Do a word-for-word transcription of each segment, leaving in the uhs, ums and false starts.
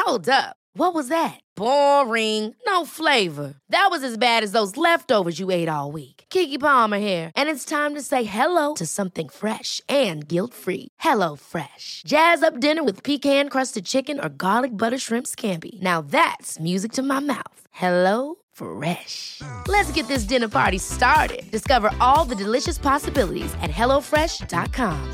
Hold up. What was that? Boring. No flavor. That was as bad as those leftovers you ate all week. Keke Palmer here, and it's time to say hello to something fresh and guilt-free. Hello Fresh. Jazz up dinner with pecan-crusted chicken or garlic butter shrimp scampi. Now that's music to my mouth. Hello Fresh. Let's get this dinner party started. Discover all the delicious possibilities at hello fresh dot com.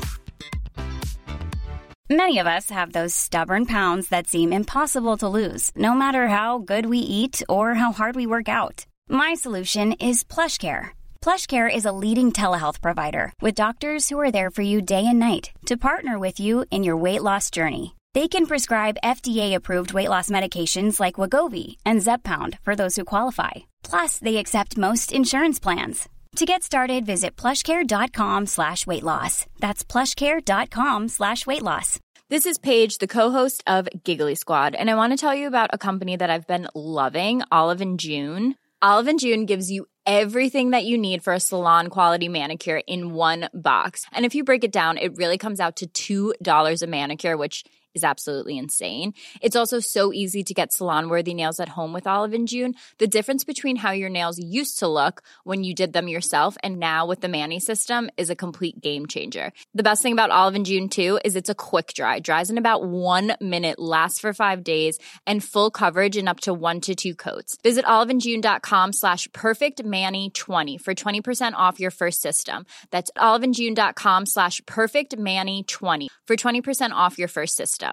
Many of us have those stubborn pounds that seem impossible to lose, no matter how good we eat or how hard we work out. My solution is PlushCare. PlushCare is a leading telehealth provider with doctors who are there for you day and night to partner with you in your weight loss journey. They can prescribe F D A-approved weight loss medications like Wegovy and Zepbound for those who qualify. Plus, they accept most insurance plans. To get started, visit plushcare.com slash weight loss. That's plushcare.com slash weight loss. This is Paige, the co-host of Giggly Squad, and I want to tell you about a company that I've been loving, Olive and June. Olive and June gives you everything that you need for a salon-quality manicure in one box. And if you break it down, it really comes out to two dollars a manicure, which is absolutely insane. It's also so easy to get salon-worthy nails at home with Olive and June. The difference between how your nails used to look when you did them yourself and now with the Mani system is a complete game changer. The best thing about Olive and June, too, is it's a quick dry. Dries in about one minute, lasts for five days, and full coverage in up to one to two coats. Visit oliveandjune.com slash perfectmani20 for twenty percent off your first system. That's oliveandjune.com slash perfectmani20 for twenty percent off your first system.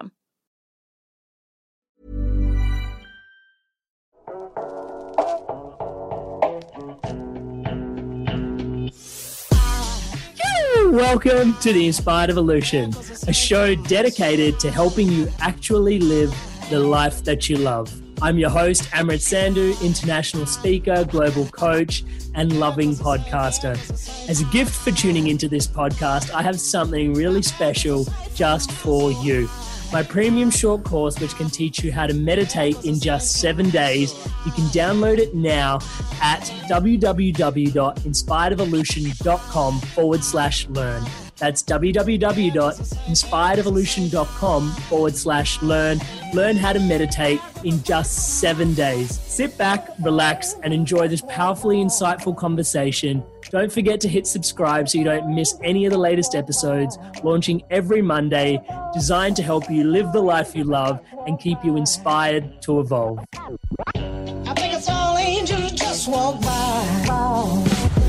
Welcome to The Inspired Evolution, a show dedicated to helping you actually live the life that you love. I'm your host, Amrit Sandhu, international speaker, global coach, and loving podcaster. As a gift for tuning into this podcast, I have something really special just for you. My premium short course, which can teach you how to meditate in just seven days. You can download it now at www.inspiredevolution.com forward slash learn. That's www.inspiredevolution.com forward slash learn. Learn how to meditate in just seven days. Sit back, relax, and enjoy this powerfully insightful conversation. Don't forget to hit subscribe so you don't miss any of the latest episodes, launching every Monday, designed to help you live the life you love and keep you inspired to evolve. I think it's all angels just walk by.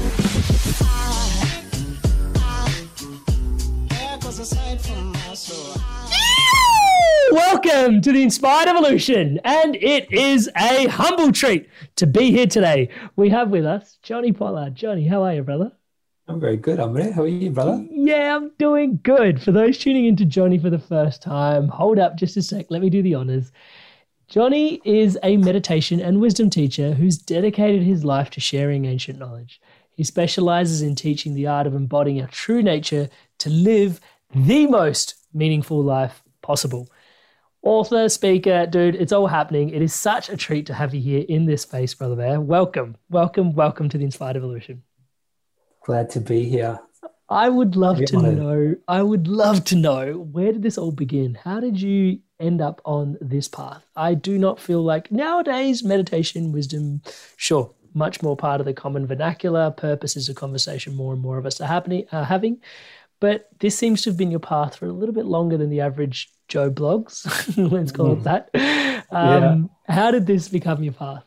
Welcome to The Inspired Evolution, and it is a humble treat to be here today. We have with us Johnny Pollard. Johnny, how are you, brother? I'm very good, Amrit. How are you, brother? Yeah, I'm doing good. For those tuning into Johnny for the first time, hold up just a sec. Let me do the honors. Johnny is a meditation and wisdom teacher who's dedicated his life to sharing ancient knowledge. He specializes in teaching the art of embodying our true nature to live the most meaningful life possible. Author, speaker, dude, it's all happening. It is such a treat to have you here in this space, brother bear. Welcome, welcome, welcome to The Inspired Evolution. Glad to be here. I would love to honored. know, I would love to know, where did this all begin? How did you end up on this path? I do not feel like nowadays meditation, wisdom, sure, much more part of the common vernacular, purposes of conversation more and more of us are happening, are having. But this seems to have been your path for a little bit longer than the average Joe blogs. Let's call it that. Um, yeah. How did this become your path?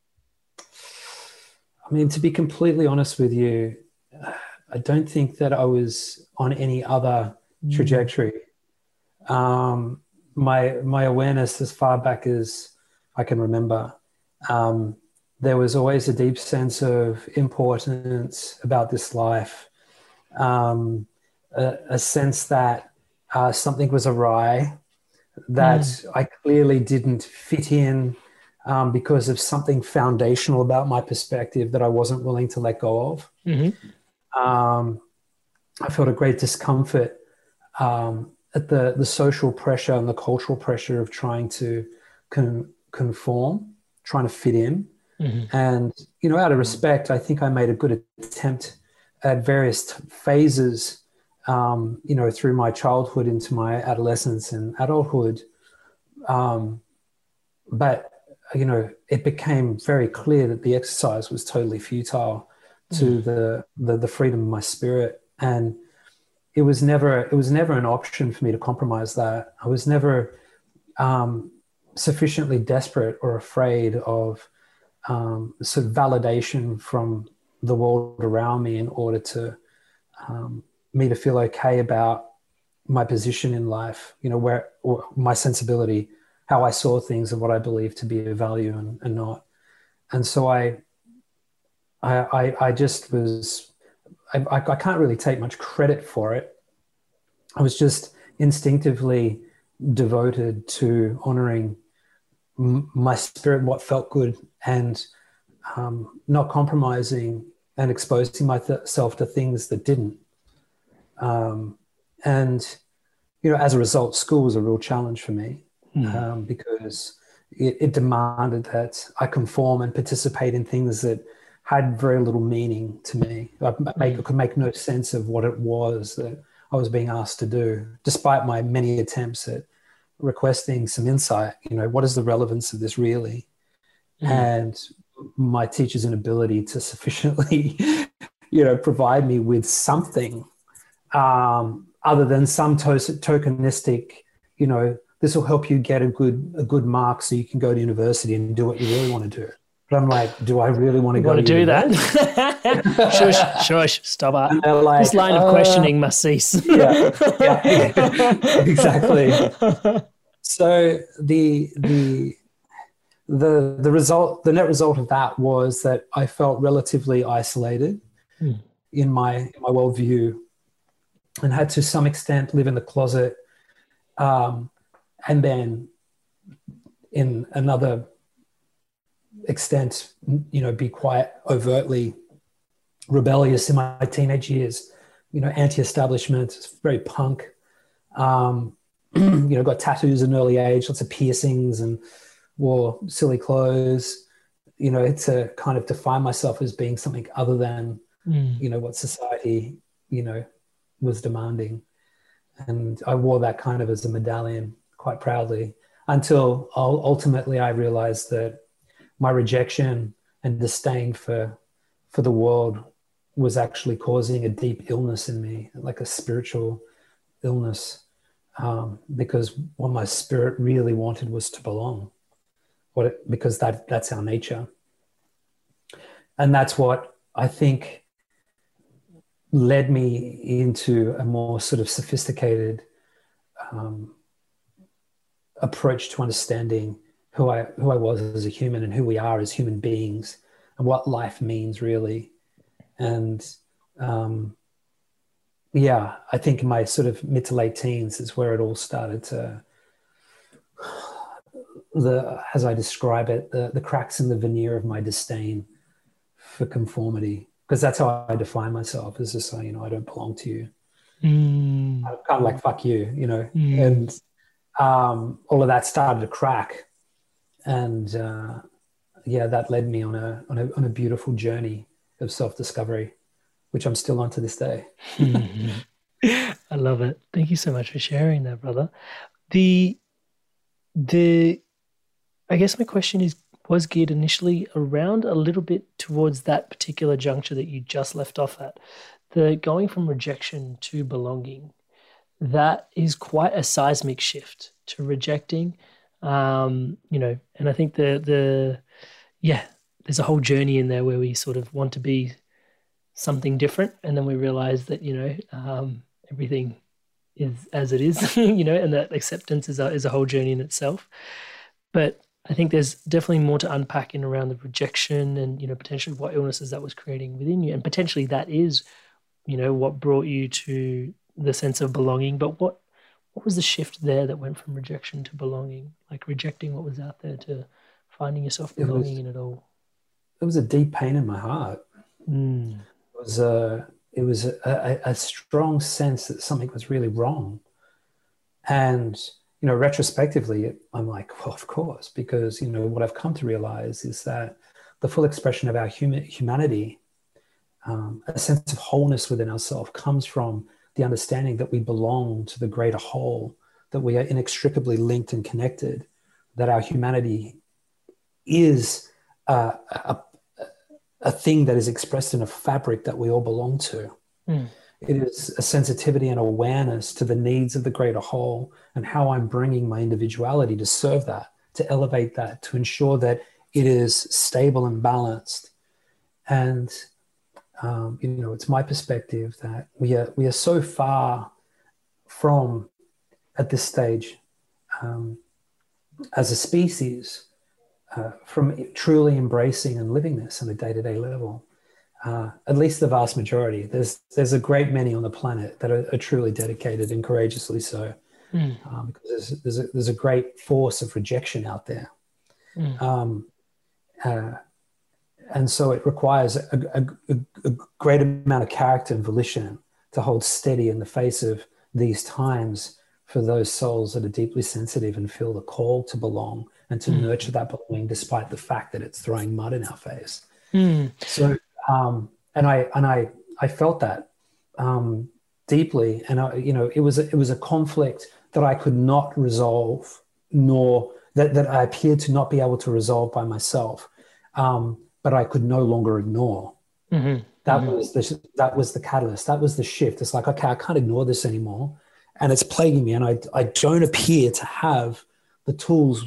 I mean, to be completely honest with you, I don't think that I was on any other mm. trajectory. Um, my my awareness as far back as I can remember, um, there was always a deep sense of importance about this life. Um, A, a sense that uh, something was awry, that mm. I clearly didn't fit in um, because of something foundational about my perspective that I wasn't willing to let go of. Mm-hmm. Um, I felt a great discomfort um, at the, the social pressure and the cultural pressure of trying to con- conform, trying to fit in. Mm-hmm. And, you know, out of respect, I think I made a good attempt at various phases Um, you know, through my childhood into my adolescence and adulthood, um, but, you know, it became very clear that the exercise was totally futile to mm. the, the the freedom of my spirit. And it was never it was never an option for me to compromise that. I was never um, sufficiently desperate or afraid of um, sort of validation from the world around me in order to um, me to feel okay about my position in life, you know, where or my sensibility, how I saw things and what I believed to be of value and, and not. And so I, I, I, I just was, I, I can't really take much credit for it. I was just instinctively devoted to honoring m- my spirit, what felt good, and um, not compromising and exposing myself to things that didn't. Um, and, you know, as a result, school was a real challenge for me mm. um, because it, it demanded that I conform and participate in things that had very little meaning to me. I, make, I could make no sense of what it was that I was being asked to do, despite my many attempts at requesting some insight. You know, what is the relevance of this really? Mm. And my teacher's inability to sufficiently, you know, provide me with something um, other than some to- tokenistic, you know, this will help you get a good a good mark so you can go to university and do what you really want to do. But I'm like, do I really want to you go want to do university? that? shush, shush, stop it. Like, this line uh, of questioning must cease. yeah, yeah, exactly. So the the the the result, the net result of that was that I felt relatively isolated hmm. in my in my worldview, and had to some extent live in the closet, um, and then in another extent, you know, be quite overtly rebellious in my teenage years, you know, anti-establishment, very punk, um, you know, got tattoos at an early age, lots of piercings, and wore silly clothes, you know, to kind of define myself as being something other than, mm. you know, what society, you know, was demanding. And I wore that kind of as a medallion quite proudly until ultimately I realized that my rejection and disdain for for the world was actually causing a deep illness in me, like a spiritual illness, um, because what my spirit really wanted was to belong, what it, because that that's our nature. And that's what I think led me into a more sort of sophisticated um, approach to understanding who I who I was as a human and who we are as human beings and what life means really. And um, yeah, I think in my sort of mid to late teens is where it all started to, the as I describe it, the, the cracks in the veneer of my disdain for conformity, because that's how I define myself, as just saying, you know, I don't belong to you. Mm. I'm kind of like, fuck you, you know, mm. and um, all of that started to crack. And uh, yeah, that led me on a, on a on a beautiful journey of self-discovery, which I'm still on to this day. I love it. Thank you so much for sharing that, brother. The the I guess my question is was geared initially around a little bit towards that particular juncture that you just left off at, the going from rejection to belonging. That is quite a seismic shift to rejecting. Um, you know, and I think the the yeah, there's a whole journey in there where we sort of want to be something different, and then we realize that, you know, um, everything is as it is, you know, and that acceptance is a, is a whole journey in itself. But I think there's definitely more to unpack in around the rejection and, you know, potentially what illnesses that was creating within you, and potentially that is, you know, what brought you to the sense of belonging. But what what was the shift there that went from rejection to belonging, like rejecting what was out there to finding yourself belonging it was, in it all? It was a deep pain in my heart. Mm. It was a it was a, a, a strong sense that something was really wrong. And, you know, retrospectively, I'm like, well, of course, because, you know, what I've come to realize is that the full expression of our human, humanity, um, a sense of wholeness within ourselves, comes from the understanding that we belong to the greater whole, that we are inextricably linked and connected, that our humanity is uh, a, a thing that is expressed in a fabric that we all belong to. Mm. It is a sensitivity and awareness to the needs of the greater whole and how I'm bringing my individuality to serve that, to elevate that, to ensure that it is stable and balanced. And, um, you know, it's my perspective that we are, we are so far from, at this stage, um, as a species, uh, from truly embracing and living this on a day-to-day level. Uh, at least the vast majority. There's there's a great many on the planet that are, are truly dedicated and courageously so, mm. um, because there's there's a, there's a great force of rejection out there, mm. um, uh, and so it requires a, a, a, a great amount of character and volition to hold steady in the face of these times for those souls that are deeply sensitive and feel the call to belong and to mm. nurture that belonging, despite the fact that it's throwing mud in our face. Mm. So. Um, and I and I I felt that um, deeply, and I, you know, it was a, it was a conflict that I could not resolve, nor that that I appeared to not be able to resolve by myself, um, but I could no longer ignore. Mm-hmm. That mm-hmm. was the that was the catalyst. That was the shift. It's like, okay, I can't ignore this anymore, and it's plaguing me, and I I don't appear to have the tools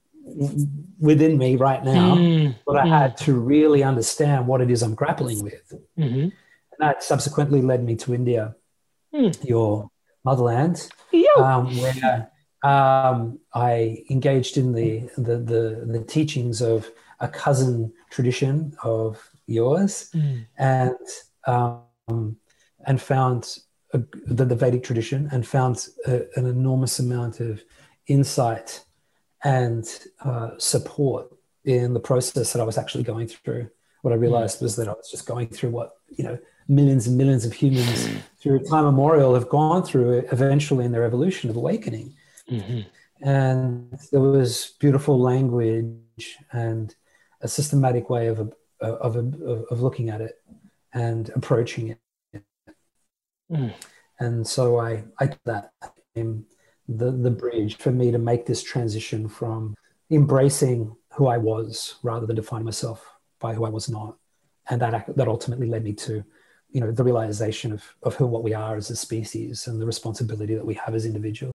within me right now, mm, but I mm. had to really understand what it is I'm grappling with. Mm-hmm. And that subsequently led me to India, mm. your motherland, um, where um, I engaged in the, the, the, the teachings of a cousin tradition of yours, mm. and um, and found a, the, the Vedic tradition, and found a, an enormous amount of insight and uh, support in the process that I was actually going through. What I realized mm. was that I was just going through what, you know, millions and millions of humans through time immemorial have gone through eventually in their evolution of awakening. Mm-hmm. And there was beautiful language and a systematic way of, of, of, of looking at it and approaching it. Mm. And so I, I did that. Um, the the bridge for me to make this transition from embracing who I was rather than defining myself by who I was not. And that that ultimately led me to, you know, the realization of, of who, what we are as a species and the responsibility that we have as individuals.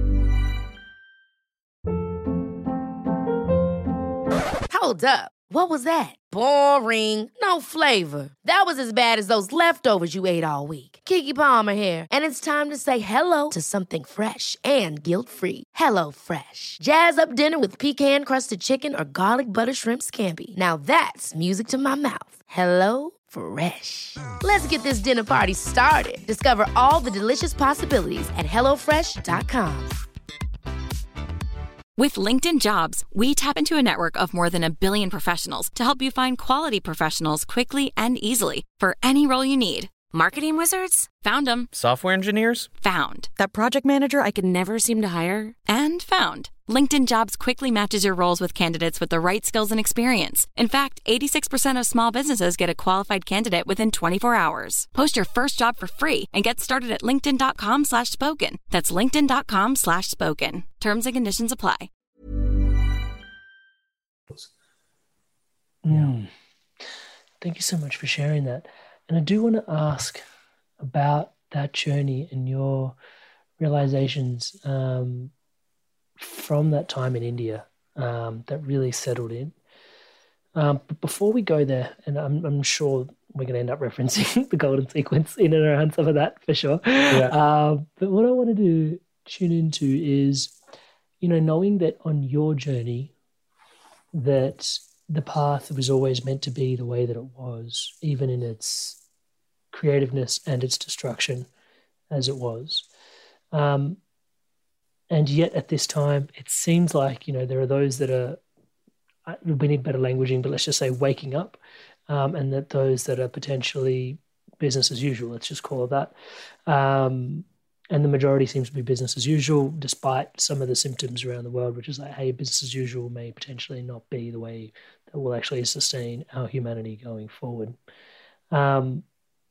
Hold up. What was that? Boring. No flavor. That was as bad as those leftovers you ate all week. Keke Palmer here, and it's time to say hello to something fresh and guilt-free. Hello Fresh. Jazz up dinner with pecan-crusted chicken or garlic butter shrimp scampi. Now that's music to my mouth. Hello Fresh. Let's get this dinner party started. Discover all the delicious possibilities at hello fresh dot com. With LinkedIn Jobs, we tap into a network of more than a billion professionals to help you find quality professionals quickly and easily for any role you need. Marketing wizards? Found them. Software engineers? Found. That project manager I could never seem to hire? And found. LinkedIn Jobs quickly matches your roles with candidates with the right skills and experience. In fact, eighty-six percent of small businesses get a qualified candidate within twenty-four hours. Post your first job for free and get started at linkedin.com slash spoken. That's linkedin.com slash spoken. Terms and conditions apply. Mm. Thank you so much for sharing that. And I do want to ask about that journey and your realizations um, from that time in India um, that really settled in. Um, but before we go there, and I'm, I'm sure we're going to end up referencing the golden sequence in and around some of that for sure. Yeah. Uh, but what I wanted to tune into is, you know, knowing that on your journey that the path was always meant to be the way that it was, even in its creativeness and its destruction as it was. Um, and yet at this time, it seems like, you know, there are those that are, we need better languaging, but let's just say waking up, um, and that those that are potentially business as usual, let's just call it that. Um, and the majority seems to be business as usual, despite some of the symptoms around the world, which is like, hey, business as usual may potentially not be the way that will actually sustain our humanity going forward. Um,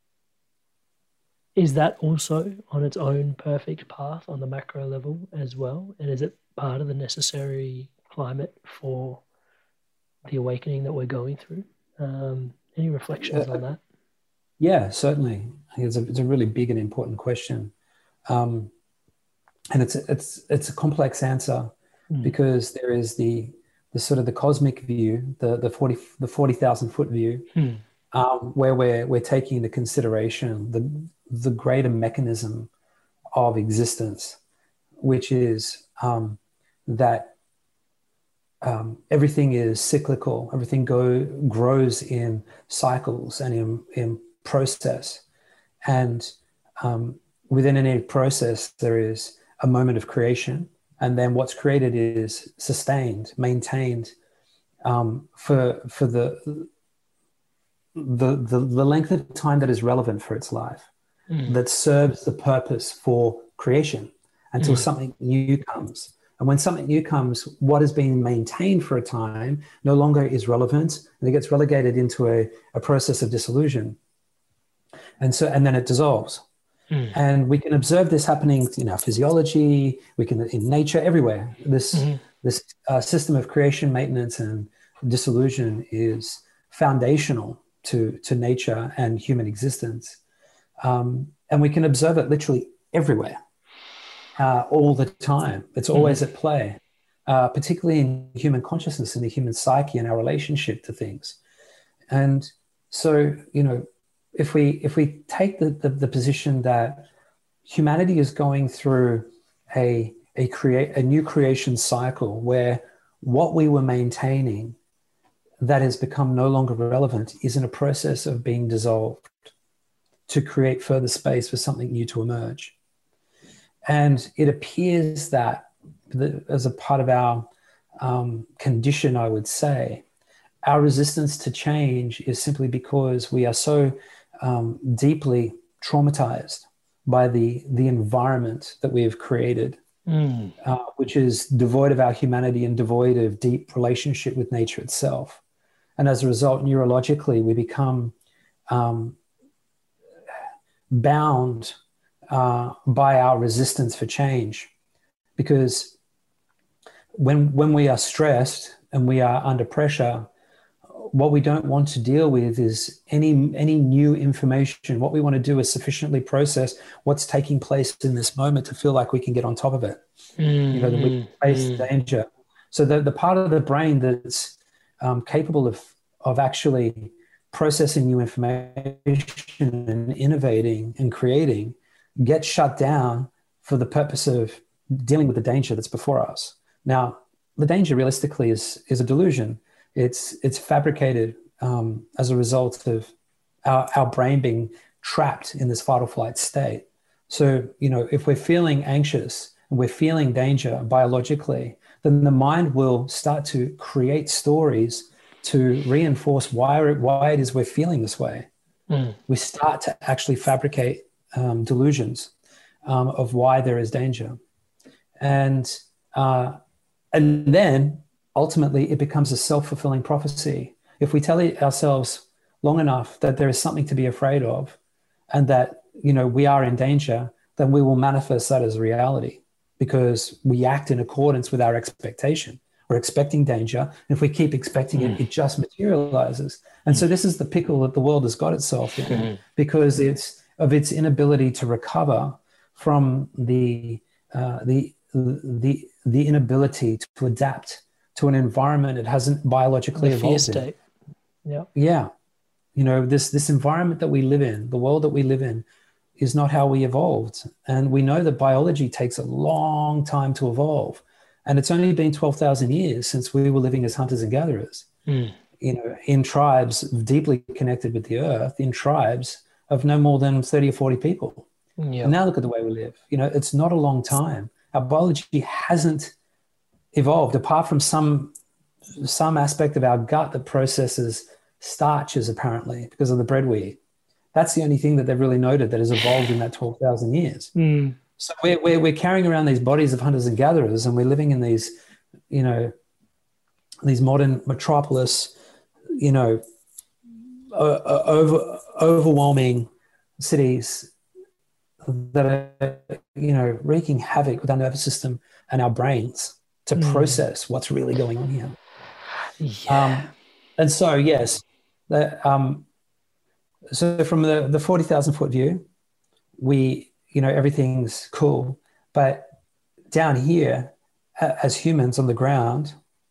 is that also on its own perfect path on the macro level as well? And is it part of the necessary climate for the awakening that we're going through? Um, any reflections Uh, on that? Yeah, certainly. I think it's a, it's a really big and important question. Um, and it's, it's, it's a complex answer mm. because there is the, the sort of the cosmic view, the, the forty, the forty thousand foot view, mm. um, where we're, we're taking into consideration the, the greater mechanism of existence, which is um, that um, everything is cyclical, everything go, grows in cycles and in, in process. And um, within any process, there is a moment of creation. And then what's created is sustained, maintained um, for, for the, the, the, the length of time that is relevant for its life, mm. that serves the purpose for creation until mm. something new comes. And when something new comes, what has been maintained for a time no longer is relevant, and it gets relegated into a, a process of dissolution. And so, and then it dissolves. Mm. And we can observe this happening in our physiology, we can in nature, everywhere. This, mm-hmm. this uh, system of creation, maintenance, and dissolution is foundational to, to nature and human existence. Um, and we can observe it literally everywhere, uh, all the time. It's always mm. at play, uh, particularly in human consciousness and the human psyche and our relationship to things. And so, you know, if we if we take the, the, the position that humanity is going through a a create a new creation cycle where what we were maintaining that has become no longer relevant is in a process of being dissolved to create further space for something new to emerge. And it appears that the, as a part of our um, condition, I would say, our resistance to change is simply because we are so um, deeply traumatized by the, the environment that we have created, mm. uh, which is devoid of our humanity and devoid of deep relationship with nature itself. And as a result, neurologically, we become um, bound uh, by our resistance for change. Because when, when we are stressed and we are under pressure, what we don't want to deal with is any, any new information. What we want to do is sufficiently process what's taking place in this moment to feel like we can get on top of it, mm, you know, that we face mm. danger. So the, the part of the brain that's um, capable of, of actually processing new information and innovating and creating gets shut down for the purpose of dealing with the danger that's before us. Now, the danger realistically is, is a delusion. It's, it's fabricated um, as a result of our, our brain being trapped in this fight or flight state. So, you know, if we're feeling anxious and we're feeling danger biologically, then the mind will start to create stories to reinforce why, why it is we're feeling this way. Mm. We start to actually fabricate um, delusions um, of why there is danger. And, uh, and then ultimately it becomes a self-fulfilling prophecy. If we tell ourselves long enough that there is something to be afraid of and that, you know, we are in danger, then we will manifest that as reality because we act in accordance with our expectation. We're expecting danger. And if we keep expecting mm. it, it just materializes. And mm. so this is the pickle that the world has got itself in mm. because it's of its inability to recover from the, uh, the, the, the inability to adapt to an environment it hasn't biologically evolved state. in. Yeah. Yeah. You know, this, this environment that we live in, the world that we live in, is not how we evolved. And we know that biology takes a long time to evolve. And it's only been twelve thousand years since we were living as hunters and gatherers, mm. you know, in tribes deeply connected with the earth, in tribes of no more than thirty or forty people. Yeah. And now look at the way we live. You know, it's not a long time. Our biology hasn't evolved apart from some, some aspect of our gut that processes starches apparently because of the bread we eat. That's the only thing that they've really noted that has evolved in that twelve thousand years. Mm. So we're, we're, we're carrying around these bodies of hunters and gatherers, and we're living in these, you know, these modern metropolis, you know, uh, over, overwhelming cities that are, you know, wreaking havoc with our nervous system and our brains to mm. process what's really going on here. Yeah. Um, and so yes, the, um, so from the the forty thousand foot view, we you know everything's cool, but down here, as humans on the ground,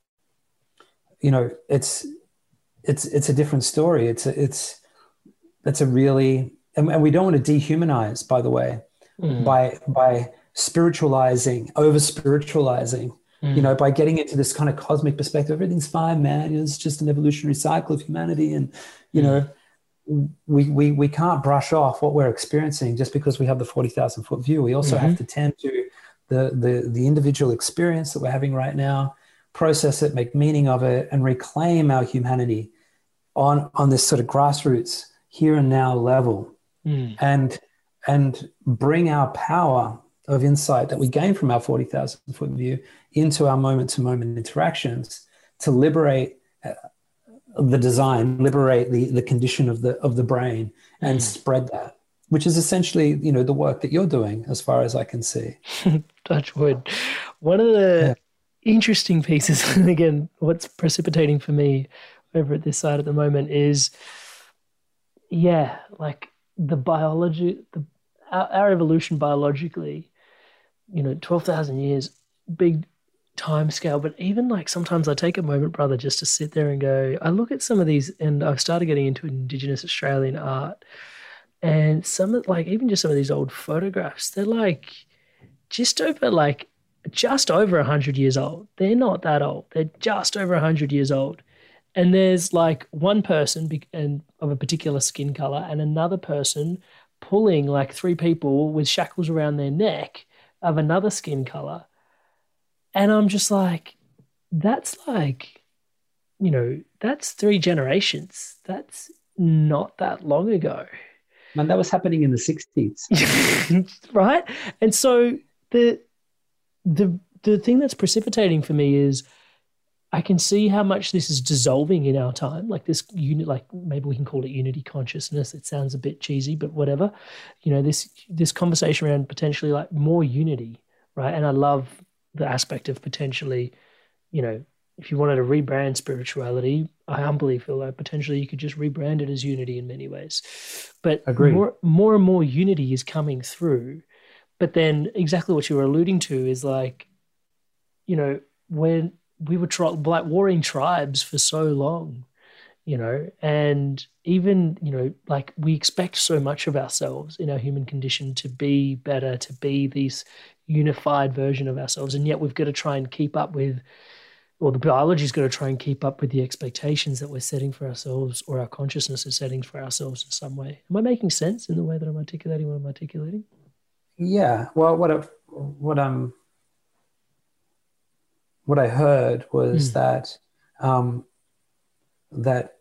you know, it's it's it's a different story. It's a, it's it's a really and, and we don't want to dehumanize, by the way, mm. by by spiritualizing, over spiritualizing. Mm. You know, by getting into this kind of cosmic perspective, everything's fine, man. It's just an evolutionary cycle of humanity, and you mm. know, we we we can't brush off what we're experiencing just because we have the forty thousand foot view. We also mm-hmm. have to tend to the the the individual experience that we're having right now, process it, make meaning of it, and reclaim our humanity on on this sort of grassroots here and now level, mm. and and bring our power of insight that we gain from our forty thousand foot view into our moment to moment interactions to liberate uh, the design, liberate the, the condition of the, of the brain and mm. spread that, which is essentially, you know, the work that you're doing as far as I can see. Touch wood. One of the yeah. interesting pieces, and again, what's precipitating for me over at this side at the moment is, yeah, like the biology, the, our, our evolution biologically, you know, twelve thousand years, big time scale. But even like sometimes I take a moment, brother, just to sit there and go, I look at some of these, and I've started getting into Indigenous Australian art, and some of like, even just some of these old photographs, they're like just over like, just over one hundred years old. They're not that old. They're just over one hundred years old. And there's like one person be- and of a particular skin color and another person pulling like three people with shackles around their neck of another skin color. And I'm just like, that's like, you know, that's three generations. That's not that long ago. Man, that was happening in the sixties. Right? And so the the the thing that's precipitating for me is I can see how much this is dissolving in our time. Like this unit, like maybe we can call it unity consciousness. It sounds a bit cheesy, but whatever. You know, this this conversation around potentially like more unity, right? And I love the aspect of potentially, you know, if you wanted to rebrand spirituality, I humbly feel like potentially you could just rebrand it as unity in many ways. But Agreed. more more and more unity is coming through. But then exactly what you were alluding to is like, you know, when we were tri- like warring tribes for so long, you know, and even, you know, like we expect so much of ourselves in our human condition to be better, to be this unified version of ourselves. And yet we've got to try and keep up with, or the biology's got to try and keep up with the expectations that we're setting for ourselves, or our consciousness is setting for ourselves in some way. Am I making sense in the way that I'm articulating what I'm articulating? Yeah. Well, what I, what I'm, what I heard was mm. that um, that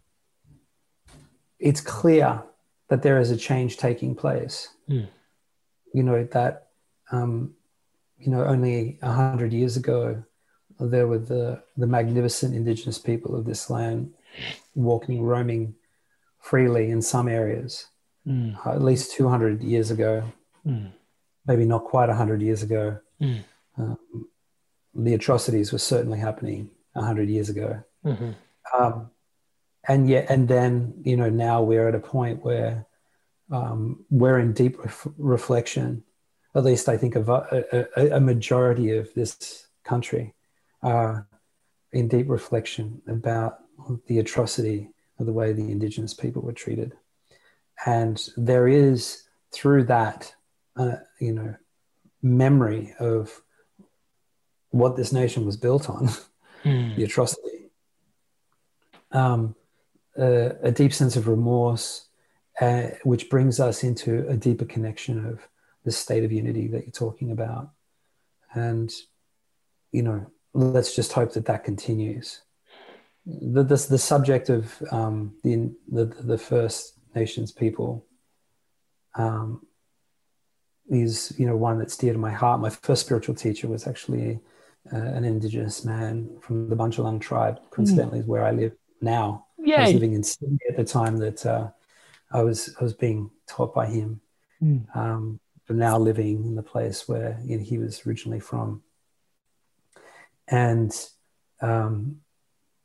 it's clear that there is a change taking place. Mm. You know that um, you know only a hundred years ago there were the the magnificent indigenous people of this land walking, roaming freely in some areas. Mm. Uh, at least two hundred years ago, mm. maybe not quite a hundred years ago. Mm. Um, the atrocities were certainly happening a hundred years ago. Mm-hmm. Um, and yet, and then, you know, now we're at a point where um, we're in deep ref- reflection, at least I think of a, a, a majority of this country are in deep reflection about the atrocity of the way the Indigenous people were treated. And there is, through that, uh, you know, memory of what this nation was built on, mm. the atrocity, um, uh, a deep sense of remorse, uh, which brings us into a deeper connection of the state of unity that you're talking about. And, you know, let's just hope that that continues. The, the, the subject of um, the, the, the First Nations people um, is, you know, one that's dear to my heart. My first spiritual teacher was actually Uh, an Indigenous man from the Bunjalung tribe, coincidentally, mm. is where I live now. Yay. I was living in Sydney at the time that uh, I was I was being taught by him, mm. um, but now living in the place where, you know, he was originally from. And um,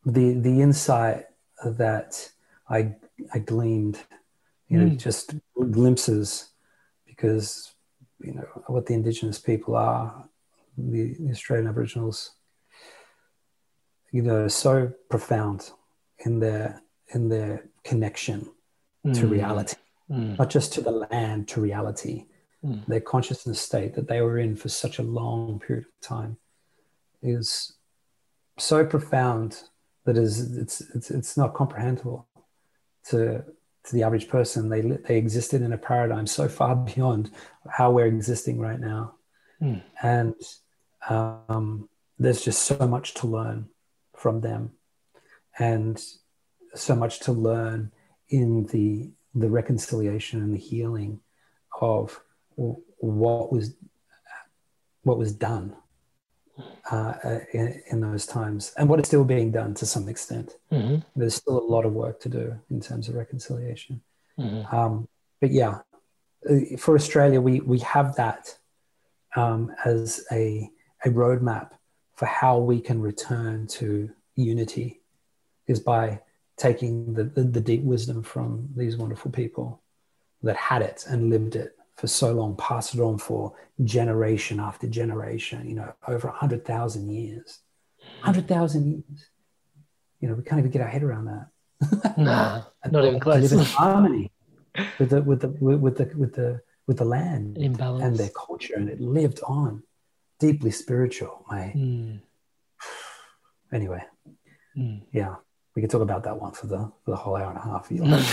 the the insight that I I gleaned, you know, mm. just glimpses, because you know what the Indigenous people are, the, the Australian Aboriginals, you know, so profound in their in their connection mm. to reality, mm. not just to the land, to reality. Mm. Their consciousness state that they were in for such a long period of time is so profound that is it's it's it's not comprehensible to to the average person. They they existed in a paradigm so far beyond how we're existing right now, mm. and um, there's just so much to learn from them, and so much to learn in the the reconciliation and the healing of what was what was done uh, in, in those times, and what is still being done to some extent. Mm-hmm. There's still a lot of work to do in terms of reconciliation. Mm-hmm. Um, but yeah, for Australia, we we have that um, as a a roadmap for how we can return to unity, is by taking the, the, the deep wisdom from these wonderful people that had it and lived it for so long, passed it on for generation after generation, you know, over one hundred thousand years. one hundred thousand years. You know, we can't even get our head around that. No, not even close. Live in harmony with the, with the, with the, with the, with the land in balance. And their culture, and it lived on. Deeply spiritual, mate. Mm. Anyway, mm. yeah, we could talk about that one for the, for the whole hour and a half.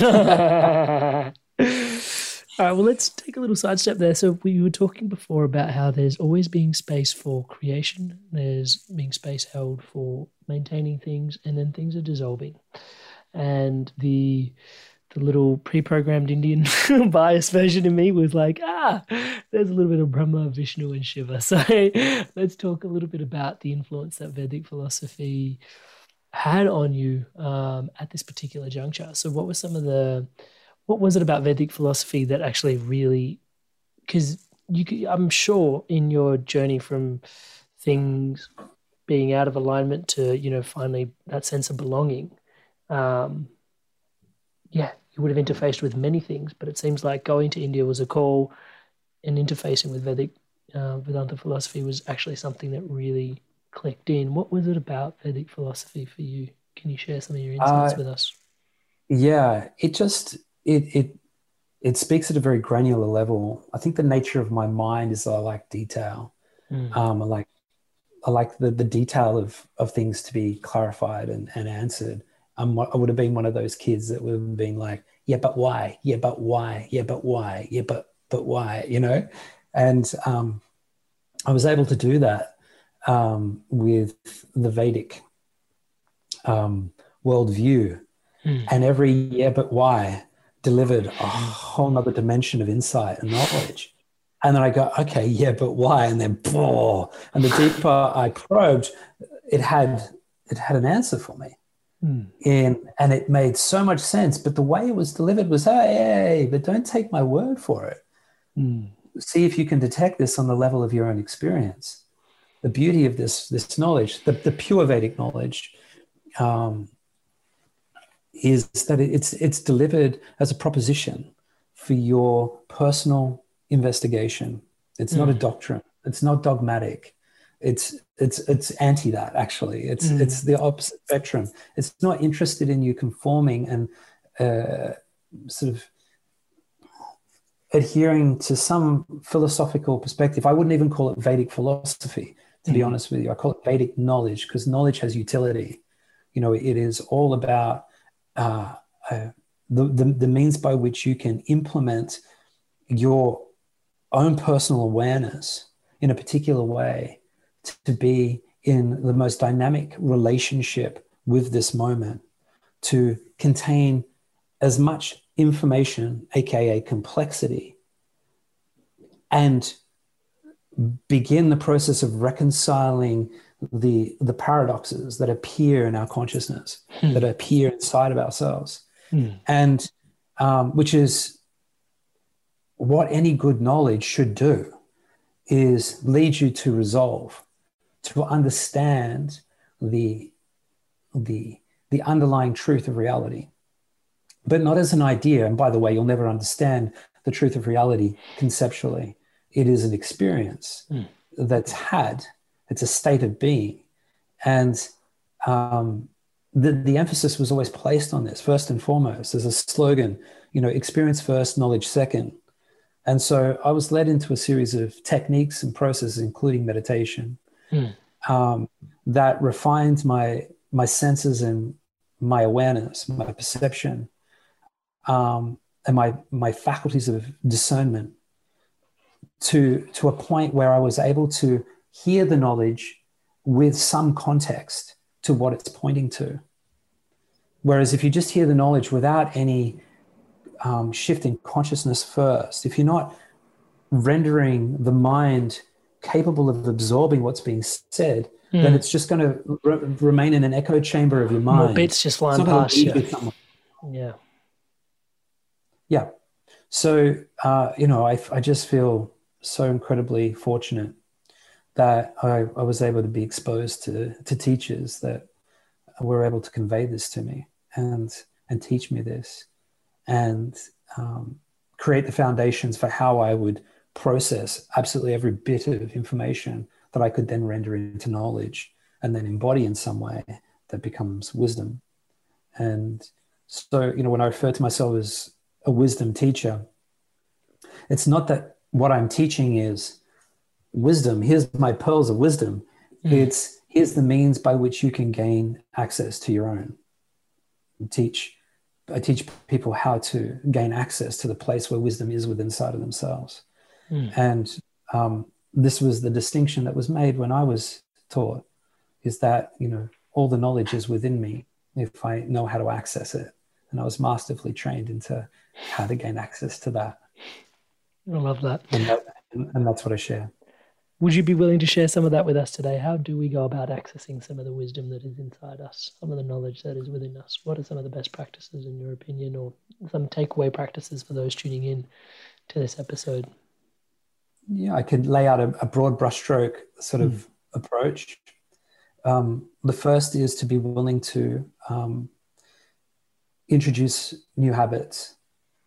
All right, well, let's take a little sidestep there. So we were talking before about how there's always being space for creation, there's being space held for maintaining things, and then things are dissolving. And the the little pre-programmed Indian bias version of me was like, ah, there's a little bit of Brahma, Vishnu, and Shiva. So let's talk a little bit about the influence that Vedic philosophy had on you um, at this particular juncture. So what were some of the What was it about Vedic philosophy that actually really, because you, could, I'm sure in your journey from things being out of alignment to, you know, finally that sense of belonging, um, yeah, you would have interfaced with many things, but it seems like going to India was a call, and interfacing with Vedic uh, Vedanta philosophy was actually something that really clicked in. What was it about Vedic philosophy for you? Can you share some of your insights uh, with us? Yeah, it just... It it it speaks at a very granular level. I think the nature of my mind is I like detail. Mm. Um, I like I like the, the detail of of things to be clarified and, and answered. Um, I would have been one of those kids that would have been like, yeah, but why? Yeah, but why? Yeah, but why? Yeah, but but why? You know, and um, I was able to do that um, with the Vedic um, worldview, mm. and every yeah, but why delivered a whole nother dimension of insight and knowledge. And then I go, okay, yeah, but why? And then, boom, and the deeper I probed, it had it had an answer for me. Mm. In, and it made so much sense. But the way it was delivered was, hey, hey but don't take my word for it. Mm. See if you can detect this on the level of your own experience. The beauty of this, this knowledge, the, the pure Vedic knowledge, um, is that it's it's delivered as a proposition for your personal investigation. It's mm. not a doctrine. It's not dogmatic. It's it's it's anti that, actually. It's mm. it's the opposite spectrum. It's not interested in you conforming and uh, sort of adhering to some philosophical perspective. I wouldn't even call it Vedic philosophy, to mm. be honest with you. I call it Vedic knowledge, because knowledge has utility. You know, it is all about Uh, uh, the, the the means by which you can implement your own personal awareness in a particular way to, to be in the most dynamic relationship with this moment, to contain as much information, aka complexity, and begin the process of reconciling the the paradoxes that appear in our consciousness, hmm. that appear inside of ourselves, hmm. and um, which is what any good knowledge should do, is lead you to resolve, to understand the the the underlying truth of reality, but not as an idea. And by the way, you'll never understand the truth of reality conceptually. It is an experience mm. that's had, it's a state of being. And um, the, the emphasis was always placed on this, first and foremost, as a slogan, you know, experience first, knowledge second. And so I was led into a series of techniques and processes, including meditation, mm. um, that refined my my senses and my awareness, my perception, um, and my my faculties of discernment to to a point where I was able to hear the knowledge with some context to what it's pointing to. Whereas if you just hear the knowledge without any um, shift in consciousness first, if you're not rendering the mind capable of absorbing what's being said, mm. then it's just going to re- remain in an echo chamber of your mind. More bits just flying past you. Yeah. Yeah. So, uh, you know, I, I just feel so incredibly fortunate that I, I was able to be exposed to, to teachers that were able to convey this to me and, and teach me this and um, create the foundations for how I would process absolutely every bit of information that I could then render into knowledge and then embody in some way that becomes wisdom. And so, you know, when I refer to myself as a wisdom teacher, it's not that what I'm teaching is wisdom. Here's my pearls of wisdom. Mm. It's here's the means by which you can gain access to your own. Teach, I teach people how to gain access to the place where wisdom is within inside of themselves. Mm. And um, this was the distinction that was made when I was taught, is that, you know, all the knowledge is within me if I know how to access it. And I was masterfully trained into how to gain access to that. I love that. And, that, and that's what I share. Would you be willing to share some of that with us today? How do we go about accessing some of the wisdom that is inside us, some of the knowledge that is within us? What are some of the best practices in your opinion, or some takeaway practices for those tuning in to this episode? Yeah, I could lay out a, a broad brushstroke sort of mm. approach. Um, the first is to be willing to um, introduce new habits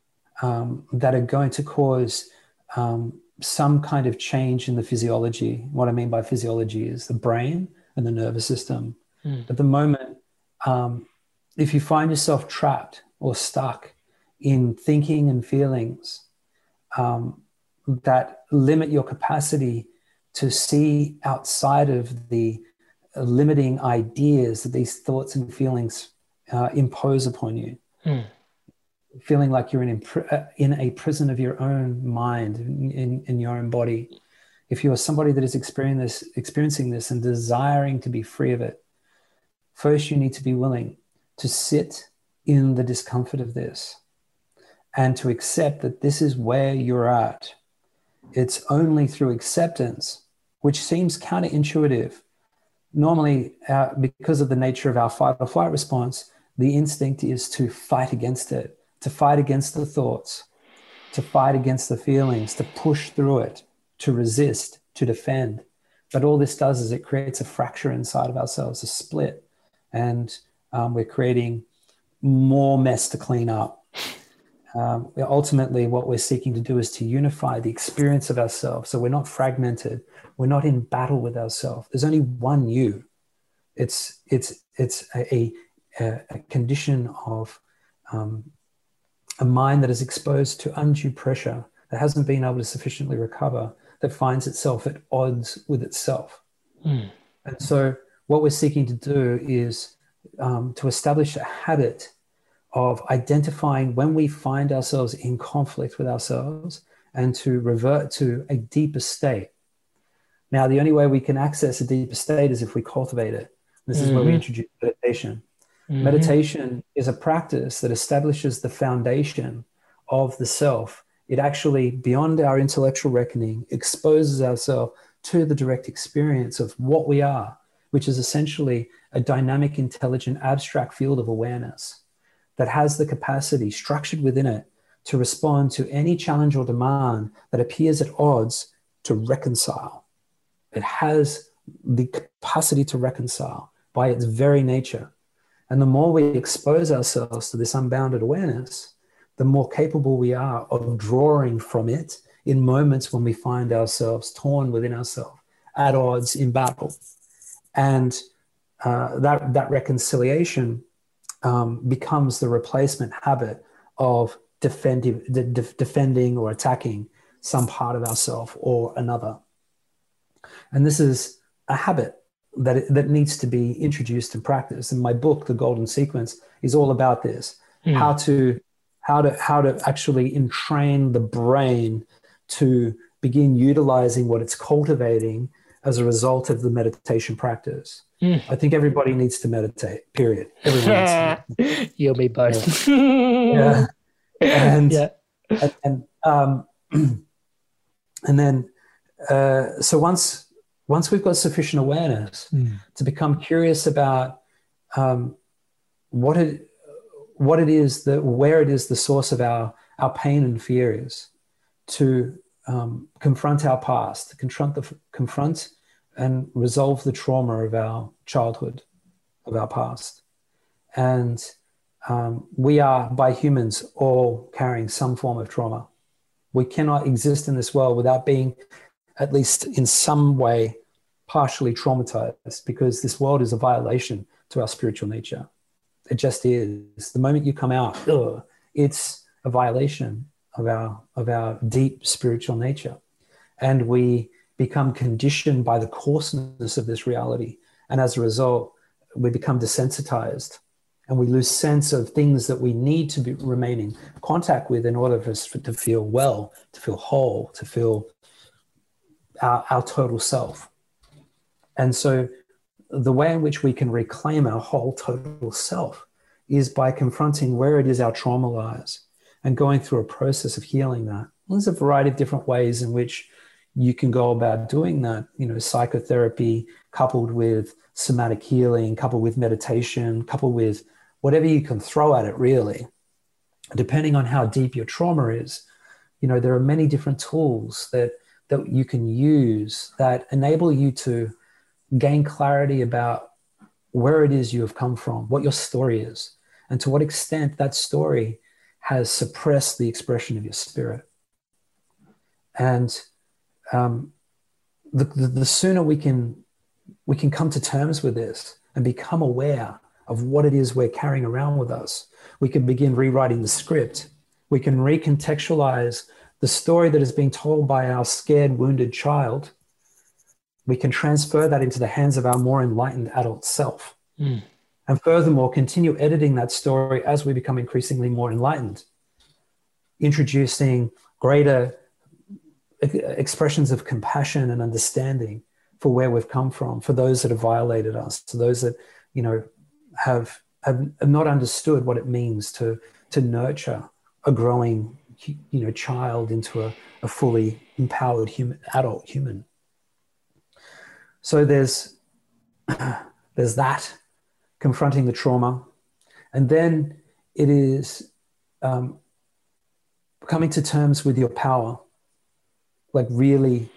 um, that are going to cause um, some kind of change in the physiology. What I mean by physiology is the brain and the nervous system. Mm. At the moment, um, if you find yourself trapped or stuck in thinking and feelings um, that limit your capacity to see outside of the limiting ideas that these thoughts and feelings uh, impose upon you, mm. feeling like you're in, in a prison of your own mind, in, in your own body. If you are somebody that is experiencing this, experiencing this and desiring to be free of it, first you need to be willing to sit in the discomfort of this and to accept that this is where you're at. It's only through acceptance, which seems counterintuitive. Normally, uh, because of the nature of our fight or flight response, the instinct is to fight against it, to fight against the thoughts, to fight against the feelings, to push through it, to resist, to defend. But all this does is it creates a fracture inside of ourselves, a split, and um, we're creating more mess to clean up. Um, ultimately, what we're seeking to do is to unify the experience of ourselves. So we're not fragmented. We're not in battle with ourselves. There's only one you. It's it's it's a, a, a condition of um, a mind that is exposed to undue pressure, that hasn't been able to sufficiently recover, that finds itself at odds with itself. Mm. And so what we're seeking to do is um, to establish a habit of identifying when we find ourselves in conflict with ourselves and to revert to a deeper state. Now, the only way we can access a deeper state is if we cultivate it. This mm-hmm. is where we introduce meditation. Mm-hmm. Meditation is a practice that establishes the foundation of the self. It actually, beyond our intellectual reckoning, exposes ourselves to the direct experience of what we are, which is essentially a dynamic, intelligent, abstract field of awareness that has the capacity structured within it to respond to any challenge or demand that appears at odds to reconcile. It has the capacity to reconcile by its very nature. And the more we expose ourselves to this unbounded awareness, the more capable we are of drawing from it in moments when we find ourselves torn within ourselves, at odds, in battle. And uh, that, that reconciliation um, becomes the replacement habit of defending, de- de- defending or attacking some part of ourselves or another. And this is a habit that, it, that needs to be introduced and practiced. And my book, The Golden Sequence, is all about this, mm. how to how to how to actually entrain the brain to begin utilizing what it's cultivating as a result of the meditation practice. Mm. I think everybody needs to meditate, period. Everyone needs to meditate. You and me both. Yeah. yeah. And, yeah. and, and, um, and then, uh, so once, once we've got sufficient awareness mm. to become curious about um, what it, what it is that, where it is the source of our, our pain and fear is, to um, confront our past, to confront the, confront and resolve the trauma of our childhood, of our past. And um, we are, by humans, all carrying some form of trauma. We cannot exist in this world without being, at least in some way, partially traumatized, because this world is a violation to our spiritual nature. It just is. The moment you come out, ugh, it's a violation of our, of our deep spiritual nature. And we become conditioned by the coarseness of this reality. And as a result, we become desensitized and we lose sense of things that we need to be remain in contact with in order for us to feel well, to feel whole, to feel our, our total self. And so the way in which we can reclaim our whole total self is by confronting where it is our trauma lies and going through a process of healing that. Well, there's a variety of different ways in which you can go about doing that. You know, psychotherapy coupled with somatic healing, coupled with meditation, coupled with whatever you can throw at it, really. Depending on how deep your trauma is, you know, there are many different tools that, that you can use that enable you to gain clarity about where it is you have come from, what your story is, and to what extent that story has suppressed the expression of your spirit. And um, the, the, the sooner we can, we can come to terms with this and become aware of what it is we're carrying around with us, we can begin rewriting the script. We can recontextualize the story that is being told by our scared, wounded child. We can transfer that into the hands of our more enlightened adult self. Mm. And furthermore, continue editing that story as we become increasingly more enlightened, introducing greater expressions of compassion and understanding for where we've come from, for those that have violated us, to those that, you know, have, have, have not understood what it means to, to nurture a growing, you know, child into a, a fully empowered human, adult human. So there's, there's that, confronting the trauma. And then it is um, coming to terms with your power, like really